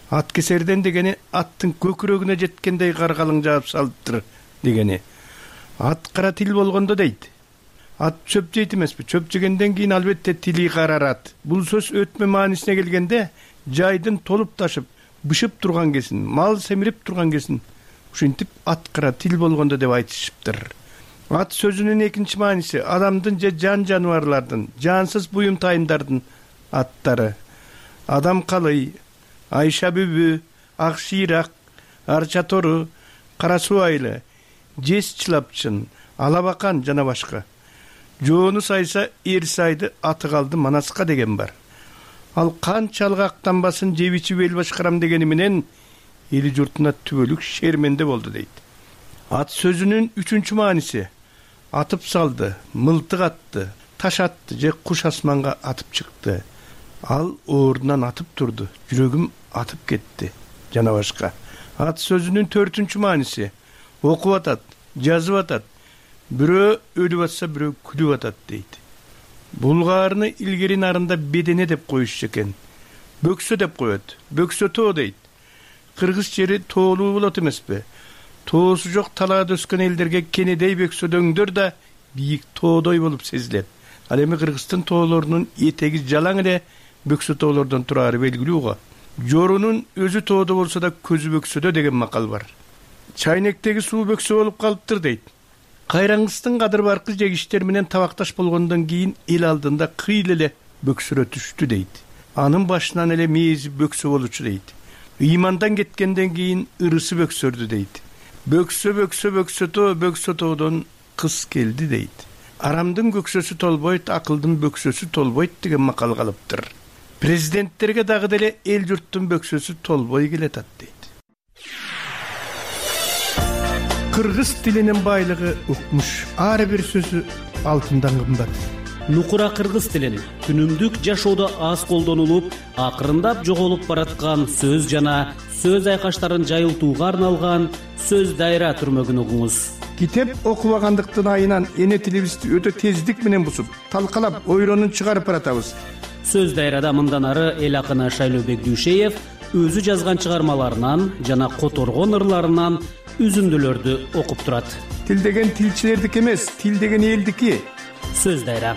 Ат кесерден дегени аттың көкүрөгүнө жеткендей каргалың жаап салыптыр дегени. Ат кара тил болгондо дейт. Ат чөп жейт эмеспи? Чөп жегенден кийин албетте тили карарат. Бул сөз өтмө маанисине келгенде жайдын толуп ташып, бышып турган кесин, мал семирип турган кесин. Ушинтип ат кара тил болгондо деп айтышыптыр. Ат сөзүнүн экинчи мааниси адамдын же жан жаныбарлардын, жансыз буюмтайымдардын аттары. Адам калый, Айша бүбү, ак шыйрак, арча тору, кара суу айлы, жез чылапчын, алабакан жана башка. Жоону сайса эр сайды, аты калды манаска деген бар. Ал канчалык актанбасын жебичи эл башкарам дегени менен эли журтуна түбөлүк шерменде болду дейт. Ат сөзүнүн үчүнчү мааниси атып салды, мылтык атты, таш атты же куш асманга атып чыкты. Ал ордунан атып турду, жүрөгүм атып кетти жана башка. Ат сөзүнүн төртүнчү мааниси окуп атат, жазып атат. Бирөө өлүп атса, бирөө күлүп атат дейт. Булгаарны илгери нарында бедене деп коюшчу экен. Бөксө деп коет. Бөксө тоо дейт. Кыргыз жери тоолуу болот эмеспи? Тоосу жок талаада өскөн элдерге кенедей бөксөдөңдөр да бийик тоодой болуп сезилет. Ал эми Кыргыздын тоолорунун этеги жалаң эле бөксө тоолордон турары белгилүү го. Жорунун өзү тоодо болсо да көзү бөксөдө деген макал бар. Чайнектеги суу бөксө болуп калыптыр дейт. Кайраңгыстын кадыр баркы жегиштер менен табакташ болгондон кийин эл алдында кыйыл эле бөксөрө түштү дейт. Анын башынан эле мээзи бөксө болчу дейт. Ыймандан кеткенден кийин ырысы бөксөрдү дейт. Бөксө тоодон кыз келди дейт. Арамдын көксөсү толбойт, акылдын бөксөсү толбойт деген макал калыптыр. Президенттерге дагы деле эл журттун бөксөсү толбой келатат дейт. Кыргыз тилинин байлыгы укмуш. Ар бир сөзү алтындан кымбат. Нукура кыргыз тилин күнүмдүк жашоодо аз колдонулуп, акырындап жоголуп бараткан сөз жана сөз айкаштарын жайылтууга арналган сөз дайра түрмөгүн угуңуз. Китеп окубагандыктын айынан эне тилибизди өтө тездик менен бусуп, талкалап, ойронун чыгарып баратабыз. Сөз дайрада мындан ары эл акыны Шайлообек Дүйшеев өзү жазган чыгармаларынан жана которгон ырларынан үзүндүлөрдү окуп турат. Тил деген тилчилердики эмес, тил деген элдики. Сөз дайра.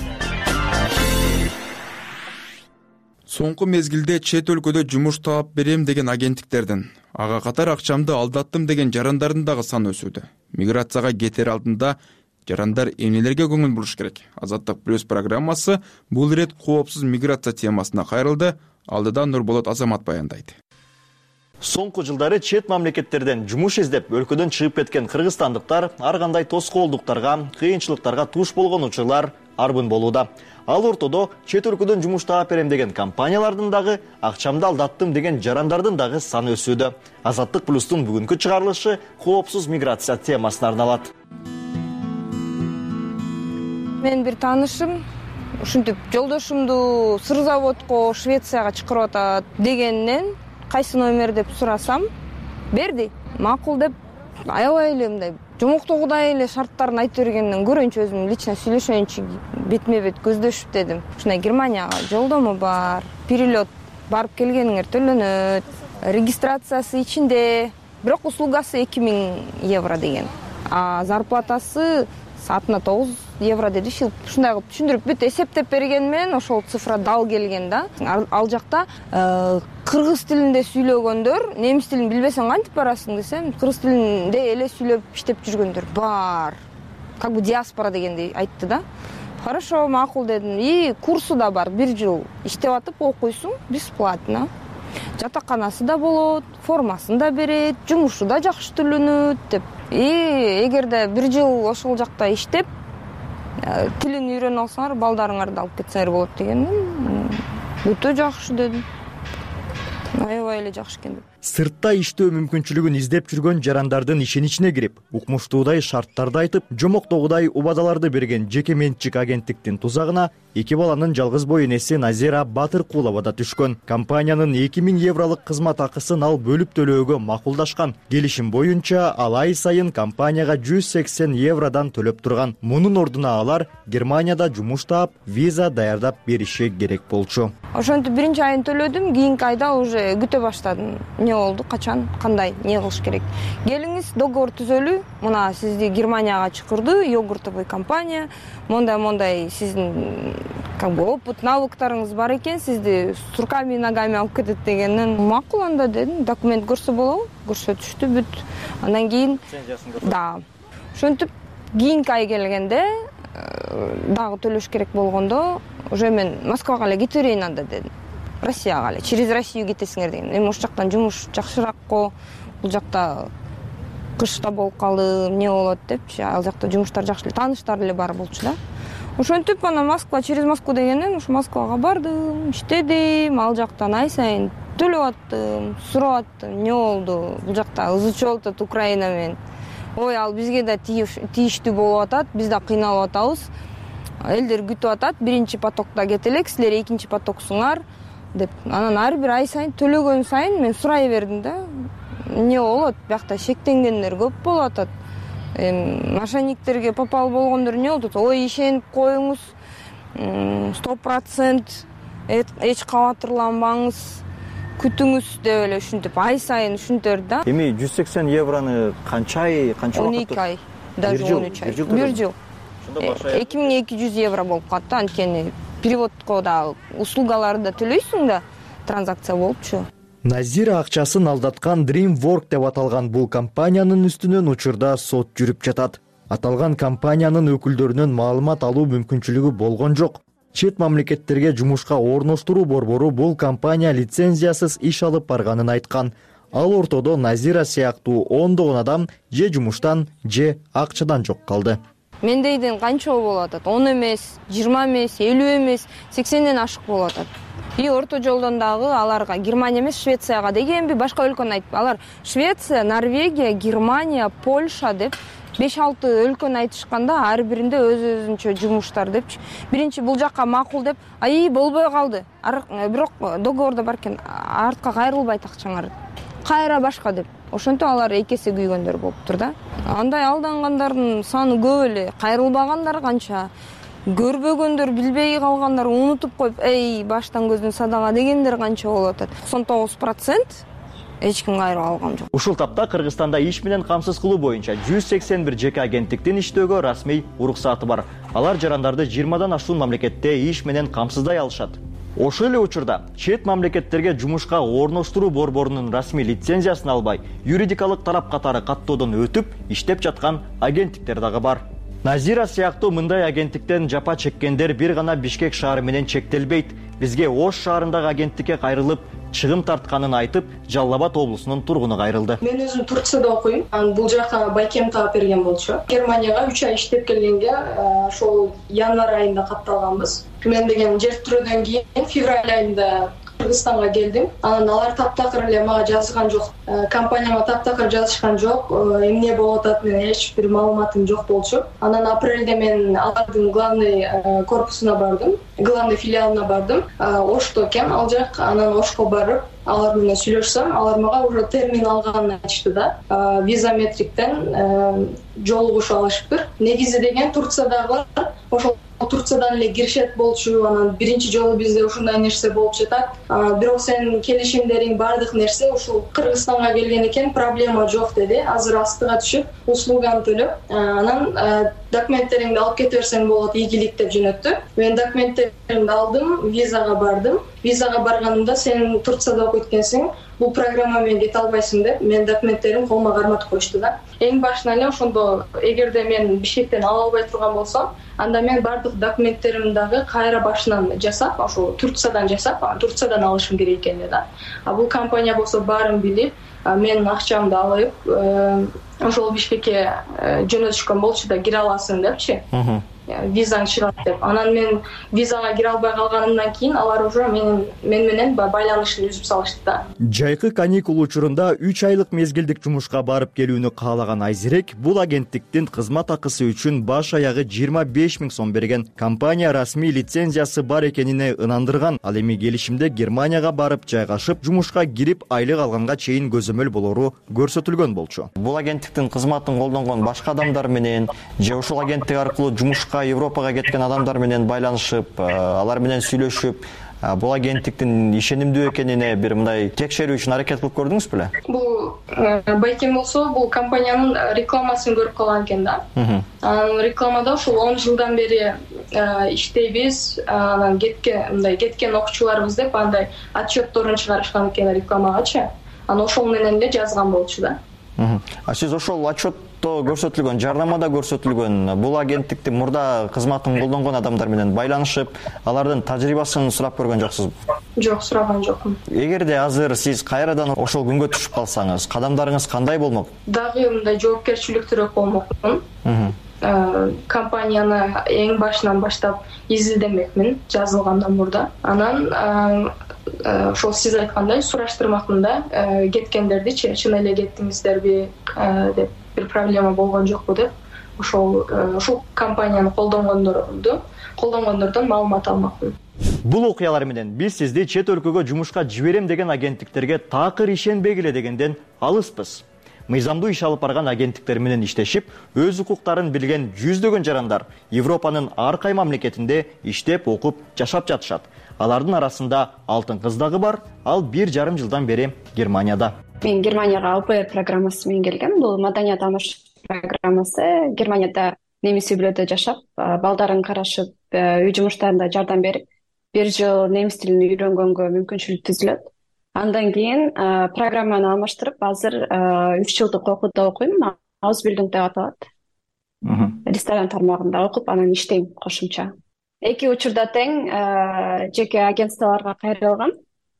Соңку мезгилде чет өлкөдө жумуш таап берем деген агенттиктердин, ага катар акчамды алдаттым деген жарандардын дагы саны өсүүдө. Миграцияга кетер алдында жарандар эмнелерге көңүл буруш керек? Азаттык плюс программасы бул ирет коопсуз миграция темасына кайрылды. Алдыда Нурболот Азамат баяндайт. Соңку жылдары чет мамлекеттерден жумуш издеп өлкөдөн чыгып кеткен кыргызстандыктар ар кандай тоскоолдуктарга, кыйынчылыктарга туш болгон учурлар арбын болууда. Ал ортодо чет өлкөдөн жумуш таап берем деген компаниялардын дагы, акчамды алдаттым деген жарандардын дагы саны өсүүдө. Азаттык плюстун бүгүнкү чыгарылышы коопсуз миграция темасына арналат. Мен бир таанышым ушинтип жолдошумду сырзаводко Швецияга чакырып атат дегеннен кайсы номер деп сурасам, берди. Макул деп аябай эле мындай жомоктогудай эле шарттарын айтып бергенден көрөйүнчү, өзүм лично сүйлөшөйүнчү, бетме бет көздөшүп дедим. Ушундай Германияга жолдому бар, перелет барып келгениңер төлөнөт, регистрациясы ичинде, бирок услугасы 2000 евро деген. А зарплатасы саатына 9 евро деди. Ушундай кылып түшүндүрүп бүт эсептеп берген менен ошол цифра дал келген да. Ал жакта кыргыз тилинде сүйлөгөндөр, немис тилин билбесең кантип барасың десем, кыргыз тилинде эле сүйлөп иштеп жүргөндөр бар. Как бы диаспора дегенди айтты да. Хорошо, макул дедим. И курсу да бар, 1 жыл иштеп атып окуйсуң бесплатно. Жатаканасы да болот, формасын да берет, жумушу да жакшы төлөнөт деп. И эгерде 1 жыл ошол жакта иштеп, тилин үйрөнүп алсаңар, балдарыңарды алып кетсеңер болот деген. Өтө жакшы дедим. Аябай эле жакшы экен деп. сыртта иштөө мүмкүнчүлүгүн издеп жүргөн жарандардын ишеничине кирип, укмуштуудай шарттарды айтып, жомоктогудай убадаларды берген жеке менчик агенттиктин тузагына 2 баланын жалгыз бой энеси Назира Батыркулова да түшкөн. Компаниянын 2000 евролук кызмат акысын ал бөлүп төлөөгө макулдашкан. Келишим боюнча ал ай сайын компанияга 180 евродан төлөп турган. Мунун ордуна алар Германияда жумуш таап, виза даярдап бериши керек болчу. Ошентип биринчи айын төлөдүм, кийинки айда уже күтө баштадым. Эмне болду, качан, кандай, эмне кылыш керек. Келиңиз, договор түзөлүү. Мына сизди Германияга чакырды, йогуртовый компания. Мондай сиздин опыт, навыктарыңыз бар экен, сизди с руками и ногами алып кетет дегенден макул анда дедим. Документ көрсө болобу? Көрсөтүштү бүт. Андан кийин да. Ошентип кийинки ай келгенде дагы төлөш керек болгондо уже мен Москвага эле кете берейин анда дедим. Россияга эле, через Россию кетесиңер деген. Эми ошол жактан жумуш жакшыракко, бул жакта кышта болуп калды, эмне болот депчи, ал жакта жумуштар жакшы эле, тааныштар эле бар болчу да. Ошентип ана Москва, через Москву дегенден ушу Москвага бардым, иштедим, ал жактан ай сайын төлөп аттым, сурап аттым, эмне болду, бул жакта ызычуу болуп атат Украина менен. Ой, ал бизге да тийиштүү болуп атат, биз да кыйналып атабыз. Элдер күтүп атат, биринчи потокто кете элек, силер экинчи потоксуңар деп. Анан ар бир ай сайын төлөгөн сайын мен сурай бердим да. Эмне болот? Биякта шектенгендер көп болуп атат. Мошенниктерге попал болгондор эмне болот? Ой, ишенип коюңуз, 100% эч кабатырланбаңыз, күтүңүз деп эле ушинтип ай сайын ушинтер да. Эми 180 евроны канча убакыт? 12 ай, даже 13 ай. Бир жыл. 2200 евро болуп калат да, анткени переводко да услугаларды да төлөйсүң да, транзакция болупчу. Назира акчасын алдаткан DreamWork деп аталган бул компаниянын үстүнөн учурда сот жүрүп жатат. Аталган компаниянын өкүлдөрүнүн маалымат алуу мүмкүнчүлүгү болгон жок. Чет мамлекеттерге жумушка орноштуруу борбору бул компания лицензиясыз иш алып барганын айткан. Ал ортодо Назира сыяктуу ондогон адам же жумуштан, же акчадан жок калды. Мендейден канча болуп атат? 10 эмес, 20 эмес, 50 эмес, 80ден ашык болуп атат. И орто жолдон дагы аларга Германия эмес, Швецияга дегенби, башка өлкөнү айтып. Алар Швеция, Норвегия, Германия, Польша деп 5-6 өлкөнү айтышканда ар биринде өз-өзүнчө жумуштар депчи. Биринчи бул жакка макул деп, болбой калды. Бирок договордо бар экен, артка кайрылбайт акчаңар. Кайра башка деп. Ошентип алар экесе күйгөндөр болуптур да. Андай алдангандардын саны көп эле, кайрылбагандар канча, көрбөгөндөр, билбей калгандар, унутуп коюп, баштан көздөн садага дегендер канча болуп атат. 99% эч ким кайрып алган жок. Ушул тапта Кыргызстанда иш менен камсыз кылуу боюнча 181 жеке агенттиктин иштөөгө расмий уруксаты бар. Алар жарандарды 20дан ашуун мамлекетте иш менен камсыздай алышат. Ошол эле учурда чет мамлекеттерге жумушка орноштуруу борборунун расмий лицензиясын албай, юридикалык тарап катары каттоодон өтүп иштеп жаткан агенттиктер дагы бар. Назира сыяктуу мындай агенттиктен жапа чеккендер бир гана Бишкек шаары менен чектелбейт. Бизге Ош шаарындагы агенттикке кайрылып, чыгым тартканын айтып, Жалал Абад облусунун тургуну кайрылды. Мен өзүм Турцияда окуйм. Бул жака байкем таап берген болчу. Германияга 3 ай иштеп келгенге, ошол январь айында катталганбыз. Мен деген жер түрөдөн кийин февраль айында Кыргызстанга келдим. Анан алар таптакыр эле мага жазган жок. Компанияга таптакыр жазышкан жок. Эмне болуп атат менен эч бир маалыматым жок болчу. Анан апрелде мен алардын главный корпусуна бардым. Главный филиалына бардым. Ошто экен ал жак. Анан Ошко барып, алар менен сүйлөшсөм, алар мага уже термин алганын айтышты да. Визаметриктен жолугушуп алышыптыр. Негизи деген Турциядагылар ошол Турциядан эле киришет болчу, анан биринчи жолу бизде ушундай нерсе болуп жатат. Бирок сенин келишимдериң бардык нерсе ушул Кыргызстанга келген экен, проблема жок деди. Азыр астыга түшүп, услуганы төлөп, анан документтериңди алып кете берсең болот, ийгилик деп жөнөттү. Мен документтеримди алдым, визага бардым. Визага барганымда сен Турцияда окуйт экенсиң, бул программа менен кете албайсың деп, мен документтерим колума карматып коюшту да. Эң башынан эле ошондо эгерде мен Бишкектен ала албай турган болсом, анда мен бардык документтеримди дагы кайра башынан жасап, ошо Турциядан жасап, Турциядан алышым керек экен да. Бул компания болсо баарын билип, менин акчамды алып, ошол Бишкекке жөнөтүшкөн болчу да, кире аласың депчи. визаң чыгат деп. Анан мен визага кире албай калганымдан кийин алар уже мен менен байланышты үзүп салышты да. Жайкы каникул учурунда 3 айлык мезгилдик жумушка барып келүүнү каалаган Айзирек бул агенттиктин кызмат акысы үчүн баш аягы 25 000 сом берген. Компания расмий лицензиясы бар экенине ынандырган. Ал эми келишимде Германияга барып жайгашып, жумушка кирип айлык алганга чейин көзөмөл болору көрсөтүлгөн болчу. Бул агенттиктин кызматын колдонгон башка адамдар менен же ушул агенттик аркылуу жумушка Европага кеткен адамдар менен байланышып, алар менен сүйлөшүп, бул агенттиктин ишенимдүү экенине бир мындай текшерүү үчүн аракет кылып көрдүңүз беле? Бул байкем болсо, бул компаниянын рекламасын көрүп калган экен да. Рекламада ушул 10 жылдан бери иштейбиз, анан кеткен окуучуларыбыз деп андай отчетторун чыгарышкан экен рекламагачы. Анан ошол менен эле жазган болчу да. Сиз ошол отчетто көрсөтүлгөн, жарнамада көрсөтүлгөн бул агенттиктин мурда кызматын колдонгон адамдар менен байланышып, алардын тажрыйбасын сурап көргөн жоксузбу? Жок, сураган жокмун. Эгерде азыр сиз кайрадан ошол күнгө түшүп калсаңыз, кадамдарыңыз кандай болмок? Дагы мындай жоопкерчиликтүүрөөк болмокмун. Компанияны эң башынан баштап изилдемекмин, жазылгандан мурда. Анан ошол сиз айткандай сураштырмакмын да, кеткендерди чын эле кеттиңиздерби деп, бир проблема болгон жокпу деп, ошол компанияны колдонгондордон маалымат алмакмын. Бул окуялар менен биз сизди чет өлкөгө жумушка жиберем деген агенттиктерге такыр ишенбегиле дегенден алыспыз. Мыйзамдуу иш алып барган агенттиктер менен иштешип, өз укуктарын билген жүздөгөн жарандар Европанын ар кай мамлекетинде иштеп, окуп, жашап жатышат. Алардын арасында алтын кыз дагы бар, ал 1,5 жылдан бери Германияда. Мен Германияга АЛПР программасы менен келгем. Бул маданият алмаш программасы. Германияда немис үй бүлөдө жашап, балдарын карашып, үй жумуштарында жардам берип, 1 жыл немис тилин үйрөнгөнгө мүмкүнчүлүк түзүлөт. Андан кийин программаны алмаштырып, азыр 3 жылдык окууда окуйм. Ausbildung деп аталат. Ресторан тармагында окуп, анан иштейм кошумча. Эки учурда тең жеке агентстволорго кайрылгам.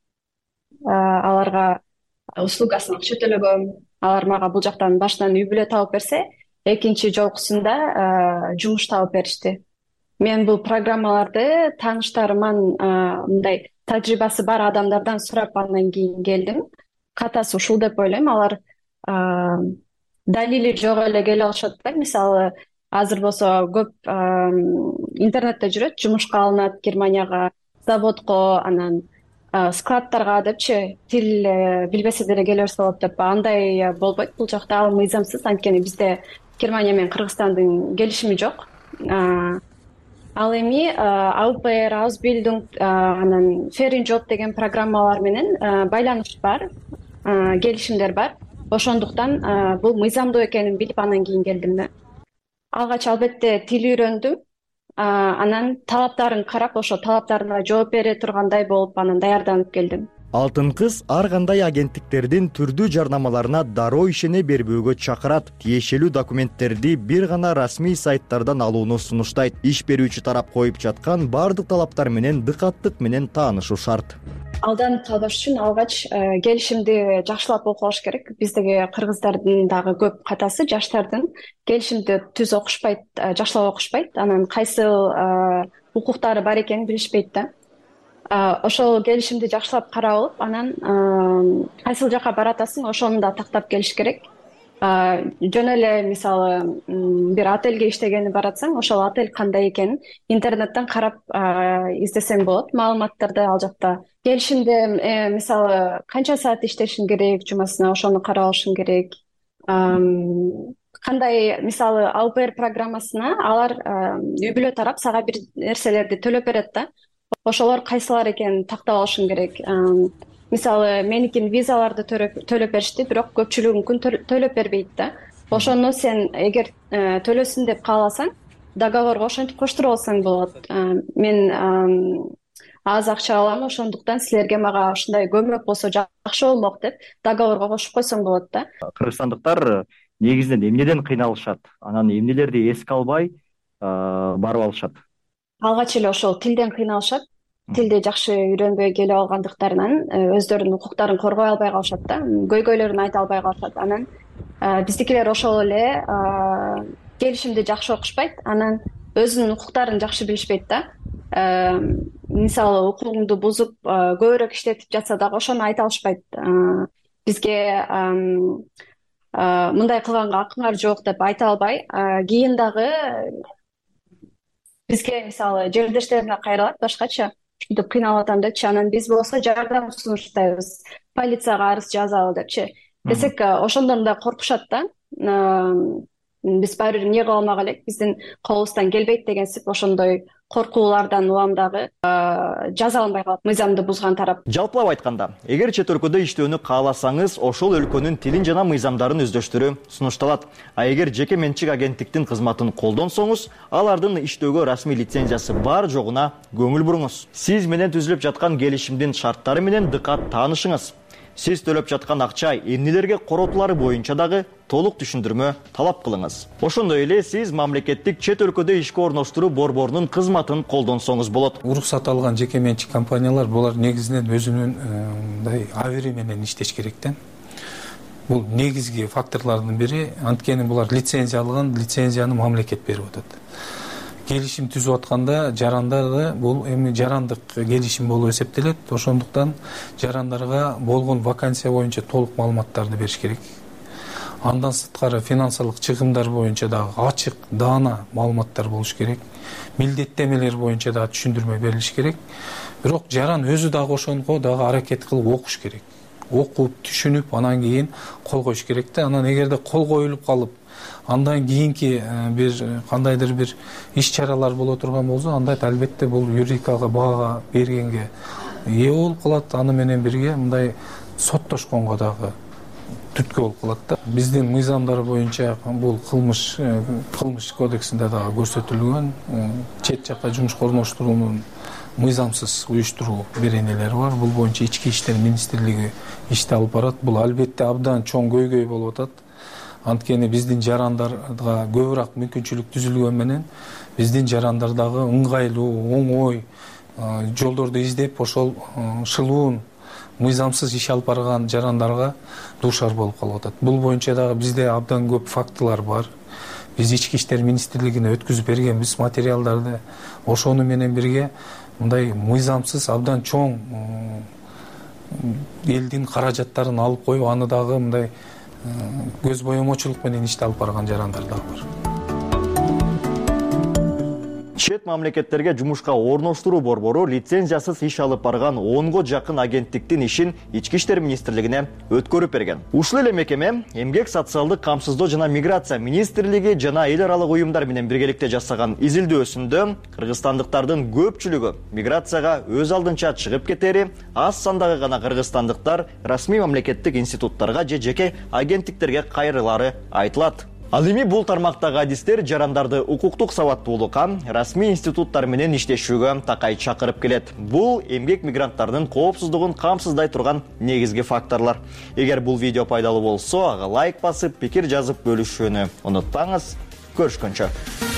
Аларга услугасын акча төлөгөм. Алар мага бул жактан башынан үй бүлө табып берсе, экинчи жолкусунда жумуш табып беришти. Мен бул программаларды тааныштарыман мындай тажрыйбасы бар адамдардан сурап андан кийин келдим. Катасы ушул деп ойлойм. Алар далили жок эле келе алышат да. Мисалы, азыр болсо көп интернетте жүрөт, жумушка алынат Германияга, заводко, анан складтарга депчи, тил билбесе деле келе берсе болот деп. Андай болбойт бул жакта, ал мыйзамсыз, анткени бизде Германия менен Кыргызстандын келишими жок. Ал эми АЛПР, Ausbildung, анан Ferienjob job деген программалар менен байланыш бар, келишимдер бар. Ошондуктан бул мыйзамдуу экенин билип анан кийин келдим да. Алгач албетте тил үйрөндүм. Анан талаптарын карап, ошо талаптарына жооп бере тургандай болуп, анан даярданып келдим. Алтын кыз ар кандай агенттиктердин түрдүү жарнамаларына дароо ишене бербөөгө чакырат. Тиешелүү документтерди бир гана расмий сайттардан алууну сунуштайт. Иш берүүчү тарап коюп жаткан бардык талаптар менен дыкаттык менен таанышуу шарт. Алданып калбаш үчүн алгач келишимди жакшылап окуп алыш керек. Биздеги кыргыздардын дагы көп катасы жаштардын келишимди түз окушпайт, жакшылап окушпайт. Анан кайсыл укуктары бар экенин билишпейт да. Ошол келишимди жакшылап карап алып, анан кайсыл жака баратасың, ошону да тактап келиш керек. Жөн эле мисалы бир отелге иштегени баратсаң, ошол отель кандай экенин интернеттен карап издесең болот. Маалыматтарды ал жакта. Келишимде мисалы канча саат иштешиң керек жумасына, ошону карап алышың керек. Кандай мисалы АЛПР программасына алар үй бүлө тарап сага бир нерселерди төлөп берет да. Ошолор кайсылар экенин тактап алышың керек. Мисалы меникин визаларды төлөп беришти, бирок көпчүлүгүнкүн төлөп бербейт да. Ошону сен эгер төлөсүн деп кааласаң, договорго ошентип коштуруп алсаң болот. Мен аз акча алам, ошондуктан силерге мага ушундай көмөк болсо жакшы болмок деп договорго кошуп койсоң болот да. Кыргызстандыктар негизинен эмнеден кыйналышат? Анан эмнелерди эске албай барып алышат? Алгач эле ошол тилден кыйналышат. Тилди жакшы үйрөнбөй келип алгандыктарынан өздөрүнүн укуктарын коргой албай калышат да. Көйгөйлөрүн айта албай калышат. Анан биздикилер ошол эле келишимди жакшы окушпайт. Анан өзүнүн укуктарын жакшы билишпейт да. Мисалы укугуңду бузуп көбүрөөк иштетип жатса дагы ошону айта алышпайт. Бизге мындай кылганга акыңар жок деп айта албай, кийин дагы бизге мисалы жердештерине кайрылат башкача, ушинтип кыйналып атам депчи. Анан биз болсо жардам сунуштайбыз, полицияга арыз жазалы депчи. Десек ошондон да коркушат да. Биз баары бир эмне кыла алмак элек, биздин колубуздан келбейт дегенсип ошондой коркуулардан улам дагы жазаланбай калат мыйзамды бузган тарап. Жалпылап айтканда, эгер чет өлкөдө иштөөнү кааласаңыз, ошол өлкөнүн тилин жана мыйзамдарын өздөштүрүү сунушталат. А эгер жеке менчик агенттиктин кызматын колдонсоңуз, алардын иштөөгө расмий лицензиясы бар жогуна көңүл буруңуз. Сиз менен түзүлүп жаткан келишимдин шарттары менен дыкат таанышыңыз. Сиз төлөп жаткан акча эмнелерге коротулары боюнча дагы толук түшүндүрмө талап кылыңыз. Ошондой эле сиз мамлекеттик чет өлкөдө ишке орноштуруу борборунун кызматын колдонсоңуз болот. Уруксат алган жеке менчик компаниялар булар негизинен өзүнүн авири менен иштеш керек да. Бул негизги факторлордун бири, анткени булар лицензия алган, лицензияны мамлекет берип атат. Келишим түзүп атканда жарандарды бул эми жарандык келишим болуп эсептелет. Ошондуктан жарандарга болгон вакансия боюнча толук маалыматтарды бериш керек. Андан сырткары финансылык чыгымдар боюнча дагы ачык, даана маалыматтар болуш керек. Милдеттемелер боюнча дагы түшүндүрмө берилиш керек. Бирок жаран өзү дагы ошонго дагы аракет кылып окуш керек. Окуп, түшүнүп, анан кийин кол коюш керек да. Анан эгерде кол коюлуп калып, андан кийинки бир кандайдыр бир иш-чаралар боло турган болсо, анда албетте бул юридикага баага бергенге ээ болуп калат. Аны менен бирге мындай соттошконго дагы түрткү болуп калат да. Биздин мыйзамдар боюнча бул кылмыш кодексинде дагы көрсөтүлгөн чет жакка жумушка орноштуруунун мыйзамсыз уюштуруу беренелери бар. Бул боюнча Ички иштер министрлиги ишти алып барат. Бул албетте абдан чоң көйгөй болуп атат. Анткени биздин жарандарга көбүрөөк мүмкүнчүлүк түзүлгөн менен биздин жарандар дагы ыңгайлуу, оңой жолдорду издеп ошол шылуун мыйзамсыз иш алып барган жарандарга дуушар болуп калып атат. Бул боюнча дагы бизде абдан көп фактылар бар. Биз Ички иштер министрлигине өткүзүп бергенбиз материалдарды. Ошону менен бирге мындай мыйзамсыз абдан чоң элдин каражаттарын алып коюп, аны дагы мындай көз боемочулук менен ишти алып барган жарандар дагы бар. Чет мамлекеттерге жумушка орноштуруу борбору лицензиясыз иш алып барган 10го жакын агенттиктин ишин Ички иштер министрлигине өткөрүп берген. Ушул эле мекеме Эмгек социалдык камсыздоо жана миграция министрлиги жана эл аралык уюмдар менен биргеликте жасаган изилдөөсүндө кыргызстандыктардын көпчүлүгү миграцияга өз алдынча чыгып кетери, аз сандагы гана кыргызстандыктар расмий мамлекеттик институттарга же жеке агенттиктерге кайрылары айтылат. Ал эми бул тармактагы адистер жарандарды укуктук сабаттуулукка, расмий институттар менен иштешүүгө такай чакырып келет. Бул эмгек мигранттардын коопсуздугун камсыздай турган негизги факторлор. Эгер бул видео пайдалуу болсо, ага лайк басып, пикир жазып бөлүшүүнү унутпаңыз. Көрүшкөнчө.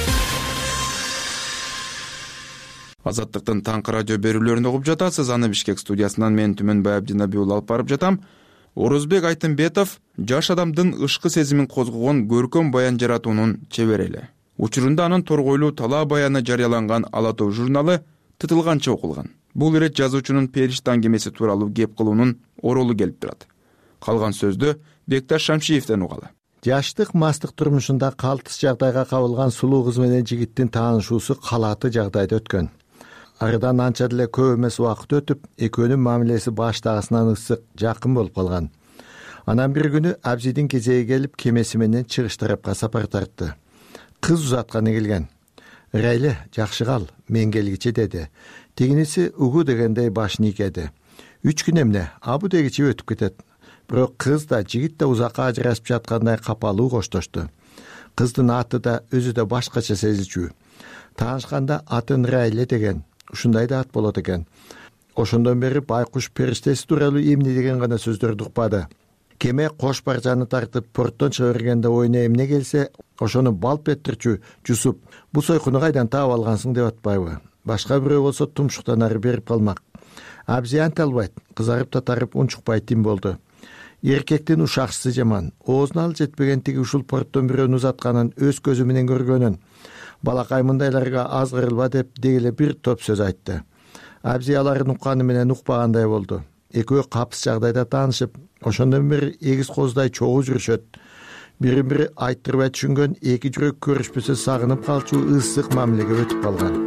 Азаттыктын таңкы радио берүүлөрүн угуп жатасыз. Аны Бишкек студиясынан мен Түмөнбай Абдинабий уулу алып барып жатам. Орозбек Айтымбетов жаш адамдын ышкы сезимин козгогон көркөм баян жаратуунун чебери. Учурунда анын торгойлуу талаа баяны жарыяланган Ала тоо журналы тытылганча окулган. Бул ирет жазуучунун периште аңгемеси тууралуу кеп кылуунун оролу келип турат. Калган сөздү Бекташ Шамшиевден угалы. Жаштык мастык турмушунда калтыс жагдайга кабылган сулуу кыз менен жигиттин таанышуусу калааты жагдайда өткөн. Арыдан анча деле көп эмес убакыт өтүп, экөөнүн мамилеси баштагысынан ысык, жакын болуп калган. Анан бир күнү Абзидин кезеги келип, кемеси менен чыгыш тарапка сапар тартты. Кыз узатканы келген. Райле, жакшы кал, мен келгиче деди. Тигиниси угу дегендей башын ийкеди. 3 күн эмне, абу дегичи өтүп кетет. Бирок кыз да, жигит да узакка ажырашып жаткандай капалуу коштошту. Кыздын аты да, өзү да башкача сезилчү. Таанышканда атын Райле деген. Ушундай да ат болот экен. Ошондон бери байкуш периштеси тууралуу эмне деген гана сөздөрдү укпады. Кеме кош баржаны тартып порттон чыга бергенде оюна эмне келсе, ошону балп этирчү Жусуп бу сойкуну кайдан таап алгансың деп атпайбы? Башка бирөө болсо тумшуктан ары берип калмак. Абзи анте албайт, кызарып татарып унчукпай тим болду. Эркектин ушакчысы жаман. Оозуна ал жетпеген тиги ушул порттон бирөөнү узатканын өз көзү менен көргөнүн. балакай мындайларга азгырылба деп дегеле бир топ сөз айтты. Абзий алардын укканы менен укпагандай болду. Экөө капыс жагдайда таанышып, ошондон бери эгиз коздай чогуу жүрүшөт. Бирин бири айттырбай түшүнгөн эки жүрөк көрүшпөсө сагынып калчу ысык мамилеге өтүп калган.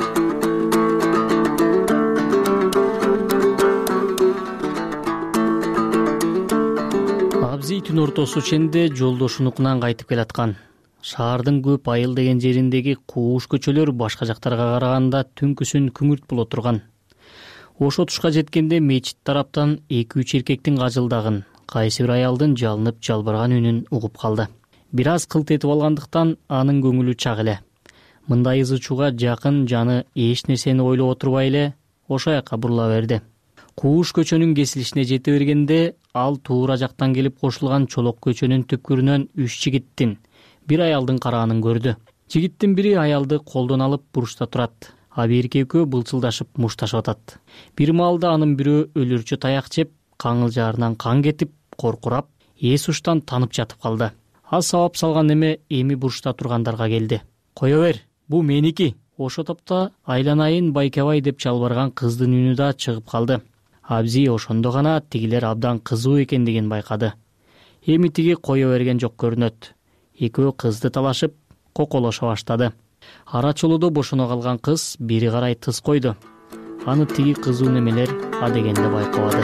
Абзий түн ортосу ченде жолдошунукунан кайтып келаткан. Шаардын көп айыл деген жериндеги кууш көчөлөр башка жактарга караганда түнкүсүн күңүрт боло турган. Ошо тушка жеткенде мечит тараптан 2-3 эркектин кажылдагын, кайсы бир аялдын жалынып жалбыраган үнүн угуп калды. Бир аз кылт этип алгандыктан анын көңүлү чак эле. Мындай ызы чууга жакын жаны эч нерсени ойлоп отурбай эле ошо жака бурула берди. Кууш көчөнүн кесилишине жете бергенде ал туура жактан келип кошулган чолок көчөнүн түпкүрүнөн 3 жигиттин, бир аялдын караганын көрдү. Жигиттин бири аялды колдон алып буручта турат, а бирки экөө былчылдашып мушташып атат. Бир маалда анын бирөө өлүрчү таяк жеп, каңылжаарынан кан кетип, коркурап, эс уштан танып жатып калды. Ал сабап салган эме эми буручта тургандарга келди. Кое бер, бул меники. Ошо топто айланайын Байкебай деп чалбарган кыздын үнү да чыгып калды. Абзий ошондо гана тигилер абдан кызуу экендигин байкады. Эми тиги кое берген жок көрүнөт. Экөө кызды талашып, коколошо баштады. Ара чолуудо бошоно калган кыз бери карай тыз койду. Аны тиги кызуу немелер адегенде байкабады.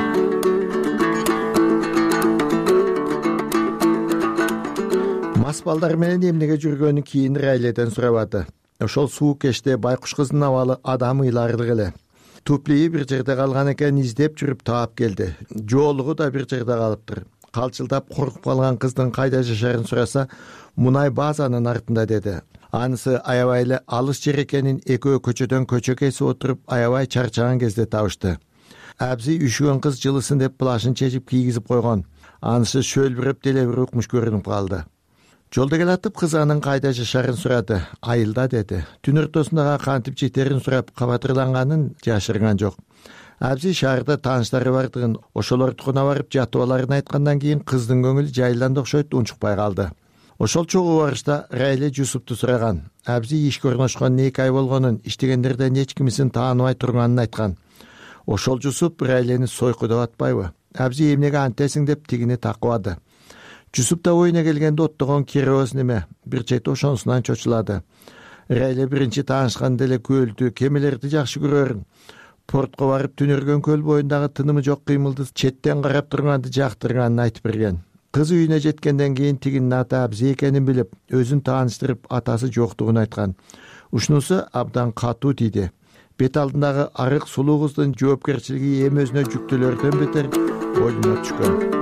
Мас балдар менен эмнеге жүргөнү кийин Райледен сурабады. Ошол суук кечте байкуш кыздын абалы адам ыйлардык эле. Туплии бир жерде калган экен, издеп жүрүп таап келди. Жоолугу да бир жерде калыптыр. Калчылдап коркуп калган кыздын кайда жашарын сураса, мунай базанын артында деди. Анысы аябай эле алыс жер экенин экөө көчөдөн көчө кесип отуруп аябай чарчаган кезде табышты. Абзий үшүгөн кыз жылысын деп плашын чечип кийгизип койгон. Анысы шөлбүрөп деле бир укмуш көрүнүп калды. Жолдо келатып кыз анын кайда жашарын сурады. Айылда деди. Түн ортосундагы кантип жетерин сурап кабатырланганын жашырган жок. Абзий шаарда тааныштары бардыгын, ошолордукуна барып жатып аларын айткандан кийин кыздын көңүлү жайылданды окшойт унчукпай калды. Ошол чогуу барышта Райле Жусупту сураган. Абзий ишке орношкон 2 ай болгонун, иштегендерден эч кимисин тааныбай турганын айткан. Ошол Жусуп Райлени сойкудап атпайбы? Абзий эмнеге антесиң деп тигини такыбады. Жусуп да оюна келгенде оттогон киребиз неме, бир чети ошонусунан чочулады. Райле биринчи таанышканда эле көлдү, кемелерди жакшы көрөрүн. Портко барып түнөргөн көл боюндагы тынымы жок кыймылды четтен карап турганды жактырганын айтып берген. Кыз үйүнө жеткенден кийин тигинин аты Абзий экенин билип, өзүн тааныштырып атасы жоктугун айткан. Ушунусу абдан катуу тийди. Бет алдындагы арык сулуу кыздын жоопкерчилиги эми өзүнө жүктөлөрдөн бетер боюна түшкөн.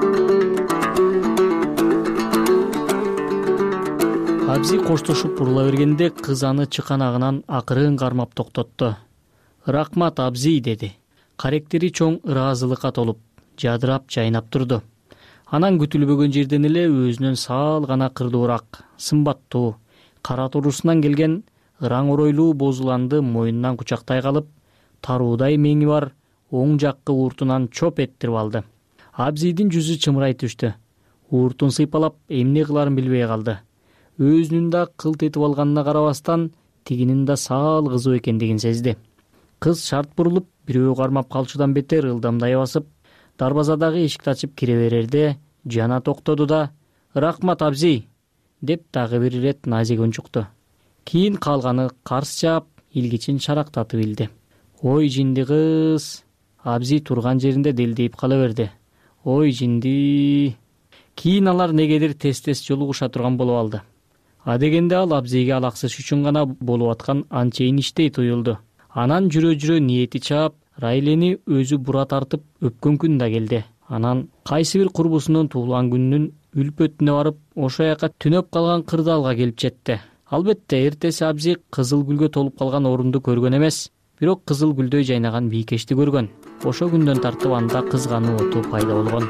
Абзий коштошуп бурула бергенде кыз аны чыканагынан акырын кармап токтотту. Рахмат Абзий деди. Каректери чоң ыраазылыкка толуп, жадырап жайнап турду. Анан күтүлбөгөн жерден эле өзүнөн саал гана кырдуураак, сымбаттуу, кара турусунан келген ыраң оройлуу бозуланды мойнунан кучактай калып, таруудай меңи бар оң жаккы ууртунан чоп эттирип алды. Абзийдин жүзү чымырай түштү. Ууртун сыйпалап эмне кыларын билбей калды. Өзүнүн да кылт этип алганына карабастан, тигинин да саал кызуу экендигин сезди. Кыз шарт бурулуп, бирөө кармап калчудан бетер ылдамдай басып, дарбазадагы эшикти ачып кире берерде жана токтоду да «Рахмат Абзий» деп дагы бир ирет назик унчукту. Кийин калганы карс жаап, илгичин шарактатып илди. Ой жинди кыз. Абзий турган жеринде делдейип кала берди. Ой жинди. Кийин алар негедир тез-тез жолугуша турган болуп алды. Адегенде ал Абзийге алаксыш үчүн гана болуп аткан анчейин иштей туюлду. Анан жүрө-жүрө ниети чаап, Райлени өзү бура тартып өпкөн күн да келди. Анан кайсы бир курбусунун туулган күнүнүн үлпөтүнө барып, ошо жака түнөп калган кырды алга келип жетти. Албетте, эртеси Абзий кызыл гүлгө толуп калган орунду көргөн эмес, бирок кызыл гүлдөй жайнаган бийкешти көргөн. Ошо күндөн тартып анда кызгануу оту пайда болгон.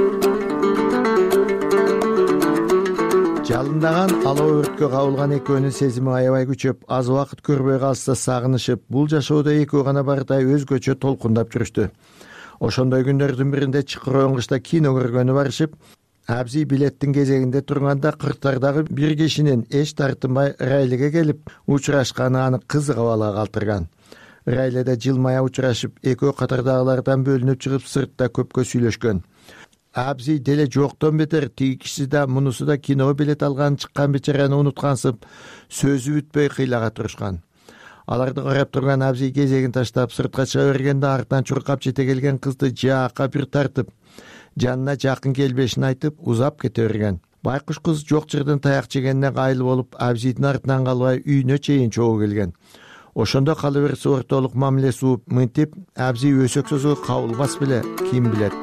Жалындаган алоо өрткө кабылган экөөнүн сезими аябай күчөп, аз убакыт көрбөй калса сагынышып, бул жашоодо экөө гана бардай өзгөчө толкундап жүрүштү. Ошондой күндөрдүн биринде чыкыр оңгучта кино көргөнү барышып, Абзий билеттин кезегинде турганда кырктардагы бир кишинин эч тартынбай Райлеге келип учурашканы аны кызыгып ала калтырган. Райледе жылмая учурашып, экөө катардагылардан бөлүнүп чыгып сыртта көпкө сүйлөшкөн. Абзий деле жоктон бетер тиги киши да мунусу да киного билет алган чыккан бечараны унуткансып, сөзү бүтпөй кыйлага турушкан. Аларды карап турган Абзий кезегин таштап сыртка чыга бергенде артынан чуркап жете келген кызды жаакка бир тартып, жанына жакын келбешин айтып узап кете берген. Байкуш кыз жок жерден таяк жегенине кайыл болуп, Абзийдин артынан калбай үйүнө чейин чогуу келген. Ошондо кала берсе ортолук мамиле сууп, мынтип Абзий өсөксөзгө кабылбас беле, ким билет.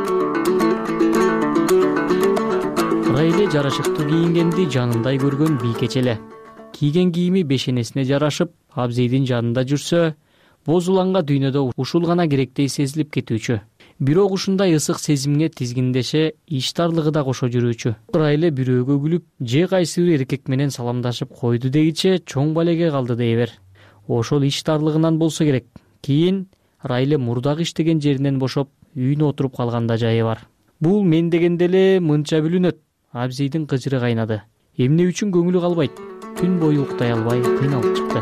Райле жарашыктуу кийингенди жанындай көргөн бийкеч эле. Кийген кийими бешенесине жарашып, Абзийдин жанында жүрсө, боз уланга дүйнөдө ушул гана керектей сезилип кетүүчү. Бирок ушундай ысык сезимге тизгиндеше иштарлыгы да кошо жүрүүчү. Райле бирөөгө күлүп, же кайсы бир эркек менен саламдашып койду дегиче чоң балеге калды дейбер. Ошол иштарлыгынан болсо керек. Кийин Райле мурдагы иштеген жеринен бошоп, үйүнө отуруп калганда жайы бар. Бул мен дегенде эле мынча бүлүнөт. Абзийдин кыжыры кайнады. Эмне үчүн көңүлү калбайт? Түн бою уктай албай кыйналып чыкты.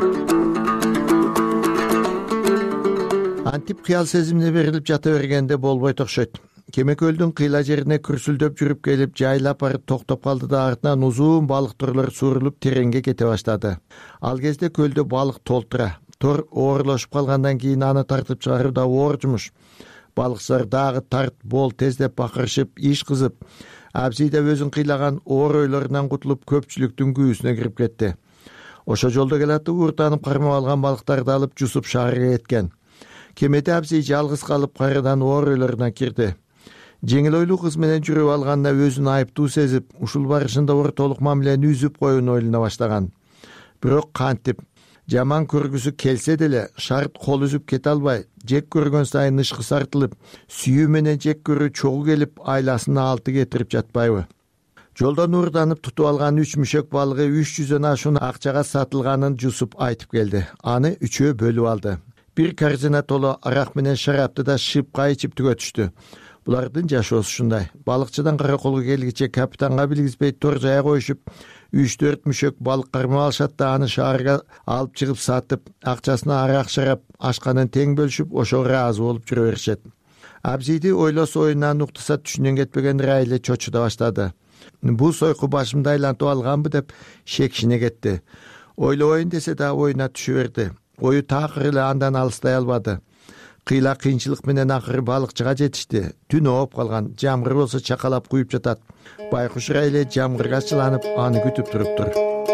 Антип кыял сезимине берилип жата бергенде болбойт окшойт. Кемекөлдүн кыйла жерине күрсүлдөп жүрүп келип, жайлап барып токтоп калды да артынан узун балык турлар суурулуп тереңге кете баштады. Ал кезде көлдө балык толтура. Тор оорлошуп калгандан кийин аны тартып чыгаруу да оор жумуш. Балыкчылар дагы тарт бол тездеп бакырышып, иш кызып, Абзий да өзүн кыйлаган оор ойлорунан кутулуп көпчүлүктүн күүсүнө кирип кетти. Ошо жолдо келатып ууртанып кармап алган балыктарды алып жусуп шаарга кеткен. Кемеде Абзий жалгыз калып кайрадан оор ойлоруна кирди. Жеңил ойлуу кыз менен жүрүп алганына өзүн айыптуу сезип, ушул барышында ортолук мамилени үзүп коюуну ойлоно баштаган. Бирок кантип жаман көргүсү келсе деле шарт кол үзүп кете албай, жек көргөн сайын ышкы сартылып, сүйүү менен жек көрүү чогуу келип айласына алты кетирип жатпайбы? Жолдон уурданып тутуп алган 3 мүшөк балыгы 300дөн ашуун акчага сатылганын жусуп айтып келди. Аны 3-өө бөлүп алды. Бир корзина толо арак менен шарапты да шыпка ичип түгөтүштү. Булардын жашоосу ушундай. Балыкчыдан караколго келгиче капитанга билгизбей тор жая коюшуп, 3-4 мүшөк балык кармап алышат да аны шаарга алып чыгып сатып, акчасына арак шарап ашканын тең бөлүшүп, ошого ыраазы болуп жүрө беришет. Абзийди ойлосо оюнан уктаса түшүнөн кетпеген Райле чочуда баштады. Бул сойку башымды айлантып алганбы деп шекшине кетти. Ойлобойн десе да оюна түшүп берди. Ою такыр эле андан алыстай албады. Кыйла кыйынчылык менен акыры балыкчыга жетишти. Түн ооп калган, жамгыр болсо чакалап куюп жатат. Байкуш Райле жамгырга чыланып, аны күтүп туруптур.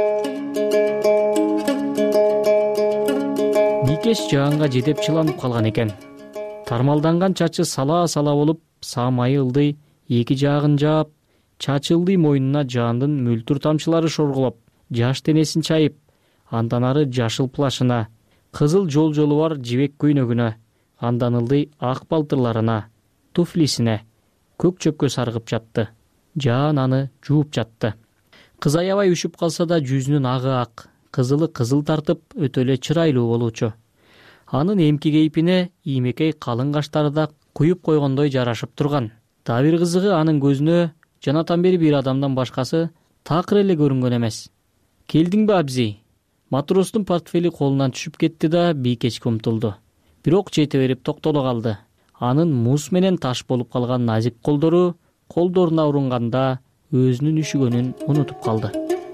Бийкеш жаанга жетип чыланып калган экен. Тармалданган чачы сала-сала болуп, самайы ылдый, эки жагын жаап, чачы ылдый мойнуна жаандын мөлтүр тамчылары шоргулап, жаш денесин чайып, андан ары жашыл плашына, кызыл жол-жолу бар жибек көйнөгүнө, андан ылдый ак балтырларына, туфлисине, көк чөпкө саргып жатты. Жаан аны жууп жатты. Кыз аябай үшүп калса да жүзүнүн агы ак, кызылы кызыл тартып, өтө эле чырайлуу болуучу. Анын эмки кейпине иймекей калың каштары да куюп койгондой жарашып турган. Дагы бир кызыгы анын көзүнө жанатан бери бир адамдан башкасы такыр эле көрүнгөн эмес. Келдиңби Абзий? Матростун портфели колунан түшүп кетти да бийкечке умтулду. Бирок жете берип токтоло калды. Анын муз менен таш болуп калган назик колдоруна урунганда өзүнүн үшүгөнүн унутуп калды.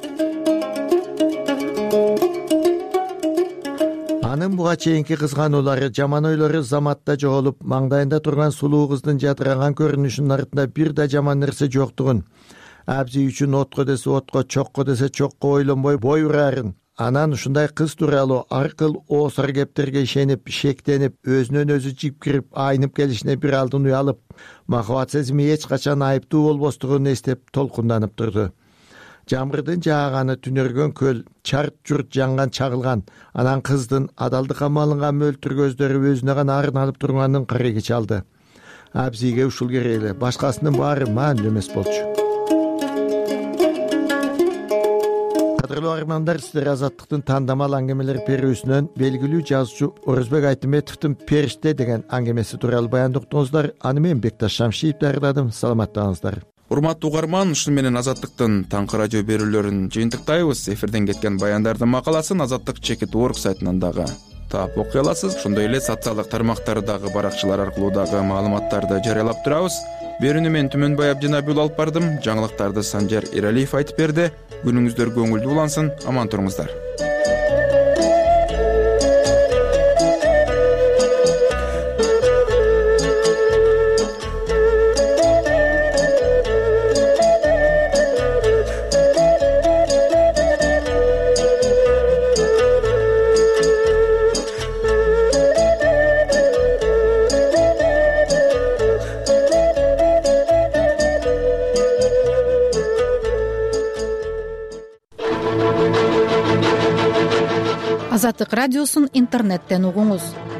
Анын буга чейинки кызгануулары, жаман ойлору заматта жоголуп, маңдайында турган сулуу кыздын жадыраган көрүнүшүнүн артында бир да жаман нерсе жоктугун, Абзий үчүн отко десе отко, чокко десе чокко ойлонбой бой урарын, анан ушундай кыз тууралуу аркыл оосар кептерге ишенип, шектенип, өзүнөн өзү жипкирип, айнып келишине бир алдын уялып, махабат сезими эч качан айыптуу болбостугун эстеп толкунданып турду. Жамгырдын жааганы түнөргөн көл, чарт журт жанган чагылган, анан кыздын адалдыкка малынган мөлтүр көздөрү өзүнө гана арналып турганын кыреги чалды. Абзийге ушул керек эле, башкасынын баары маанилүү эмес болчу. Кадырлуу армандар, сиздер Азаттыктын тандамал аңгемелер берүүсүнөн белгилүү жазуучу Орозбек Айтымбетовдун Периште деген аңгемеси тууралуу баяндоо уктуңуздар. Аны мен Бекташ Шамшиев даярдадым. Саламаттаңыздар. урматтуу угарман, ушуну менен Азаттыктын таңкы радио берүүлөрүн жыйынтыктайбыз. Эфирден кеткен баяндардын макаласын Азаттык /org сайтынан дагы таап окуй аласыз. Ошондой эле социалдык тармактардагы баракчалар аркылуу дагы маалыматтарды жарыялап турабыз. Берүүнү мен Түмөнбай Абдинабиул алып бардым. Жаңылыктарды Санжар Эралиев айтып берди. Күнүңүздөр көңүлдүү улансын, аман туруңуздар. Азаттык радиосун интернеттен угуңуз.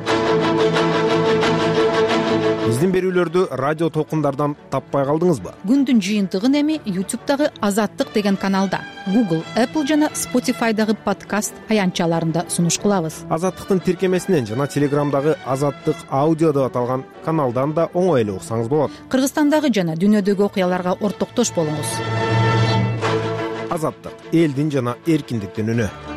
Биздин берүүлөрдү радио толкундардан таппай калдыңызбы? Күндүн жыйынтыгын эми YouTube'дагы Азаттык деген каналда, Google, Apple жана Spotify'дагы подкаст аянтчаларында сунуш кылабыз. Азаттыктын тиркемесинен жана Телеграмдагы Азаттык аудио деп аталган каналдан да оңой эле уксаңыз болот. Кыргызстандагы жана дүйнөдөгү окуяларга ортоктош болуңуз. Азаттык — элдин жана эркиндиктин үнү.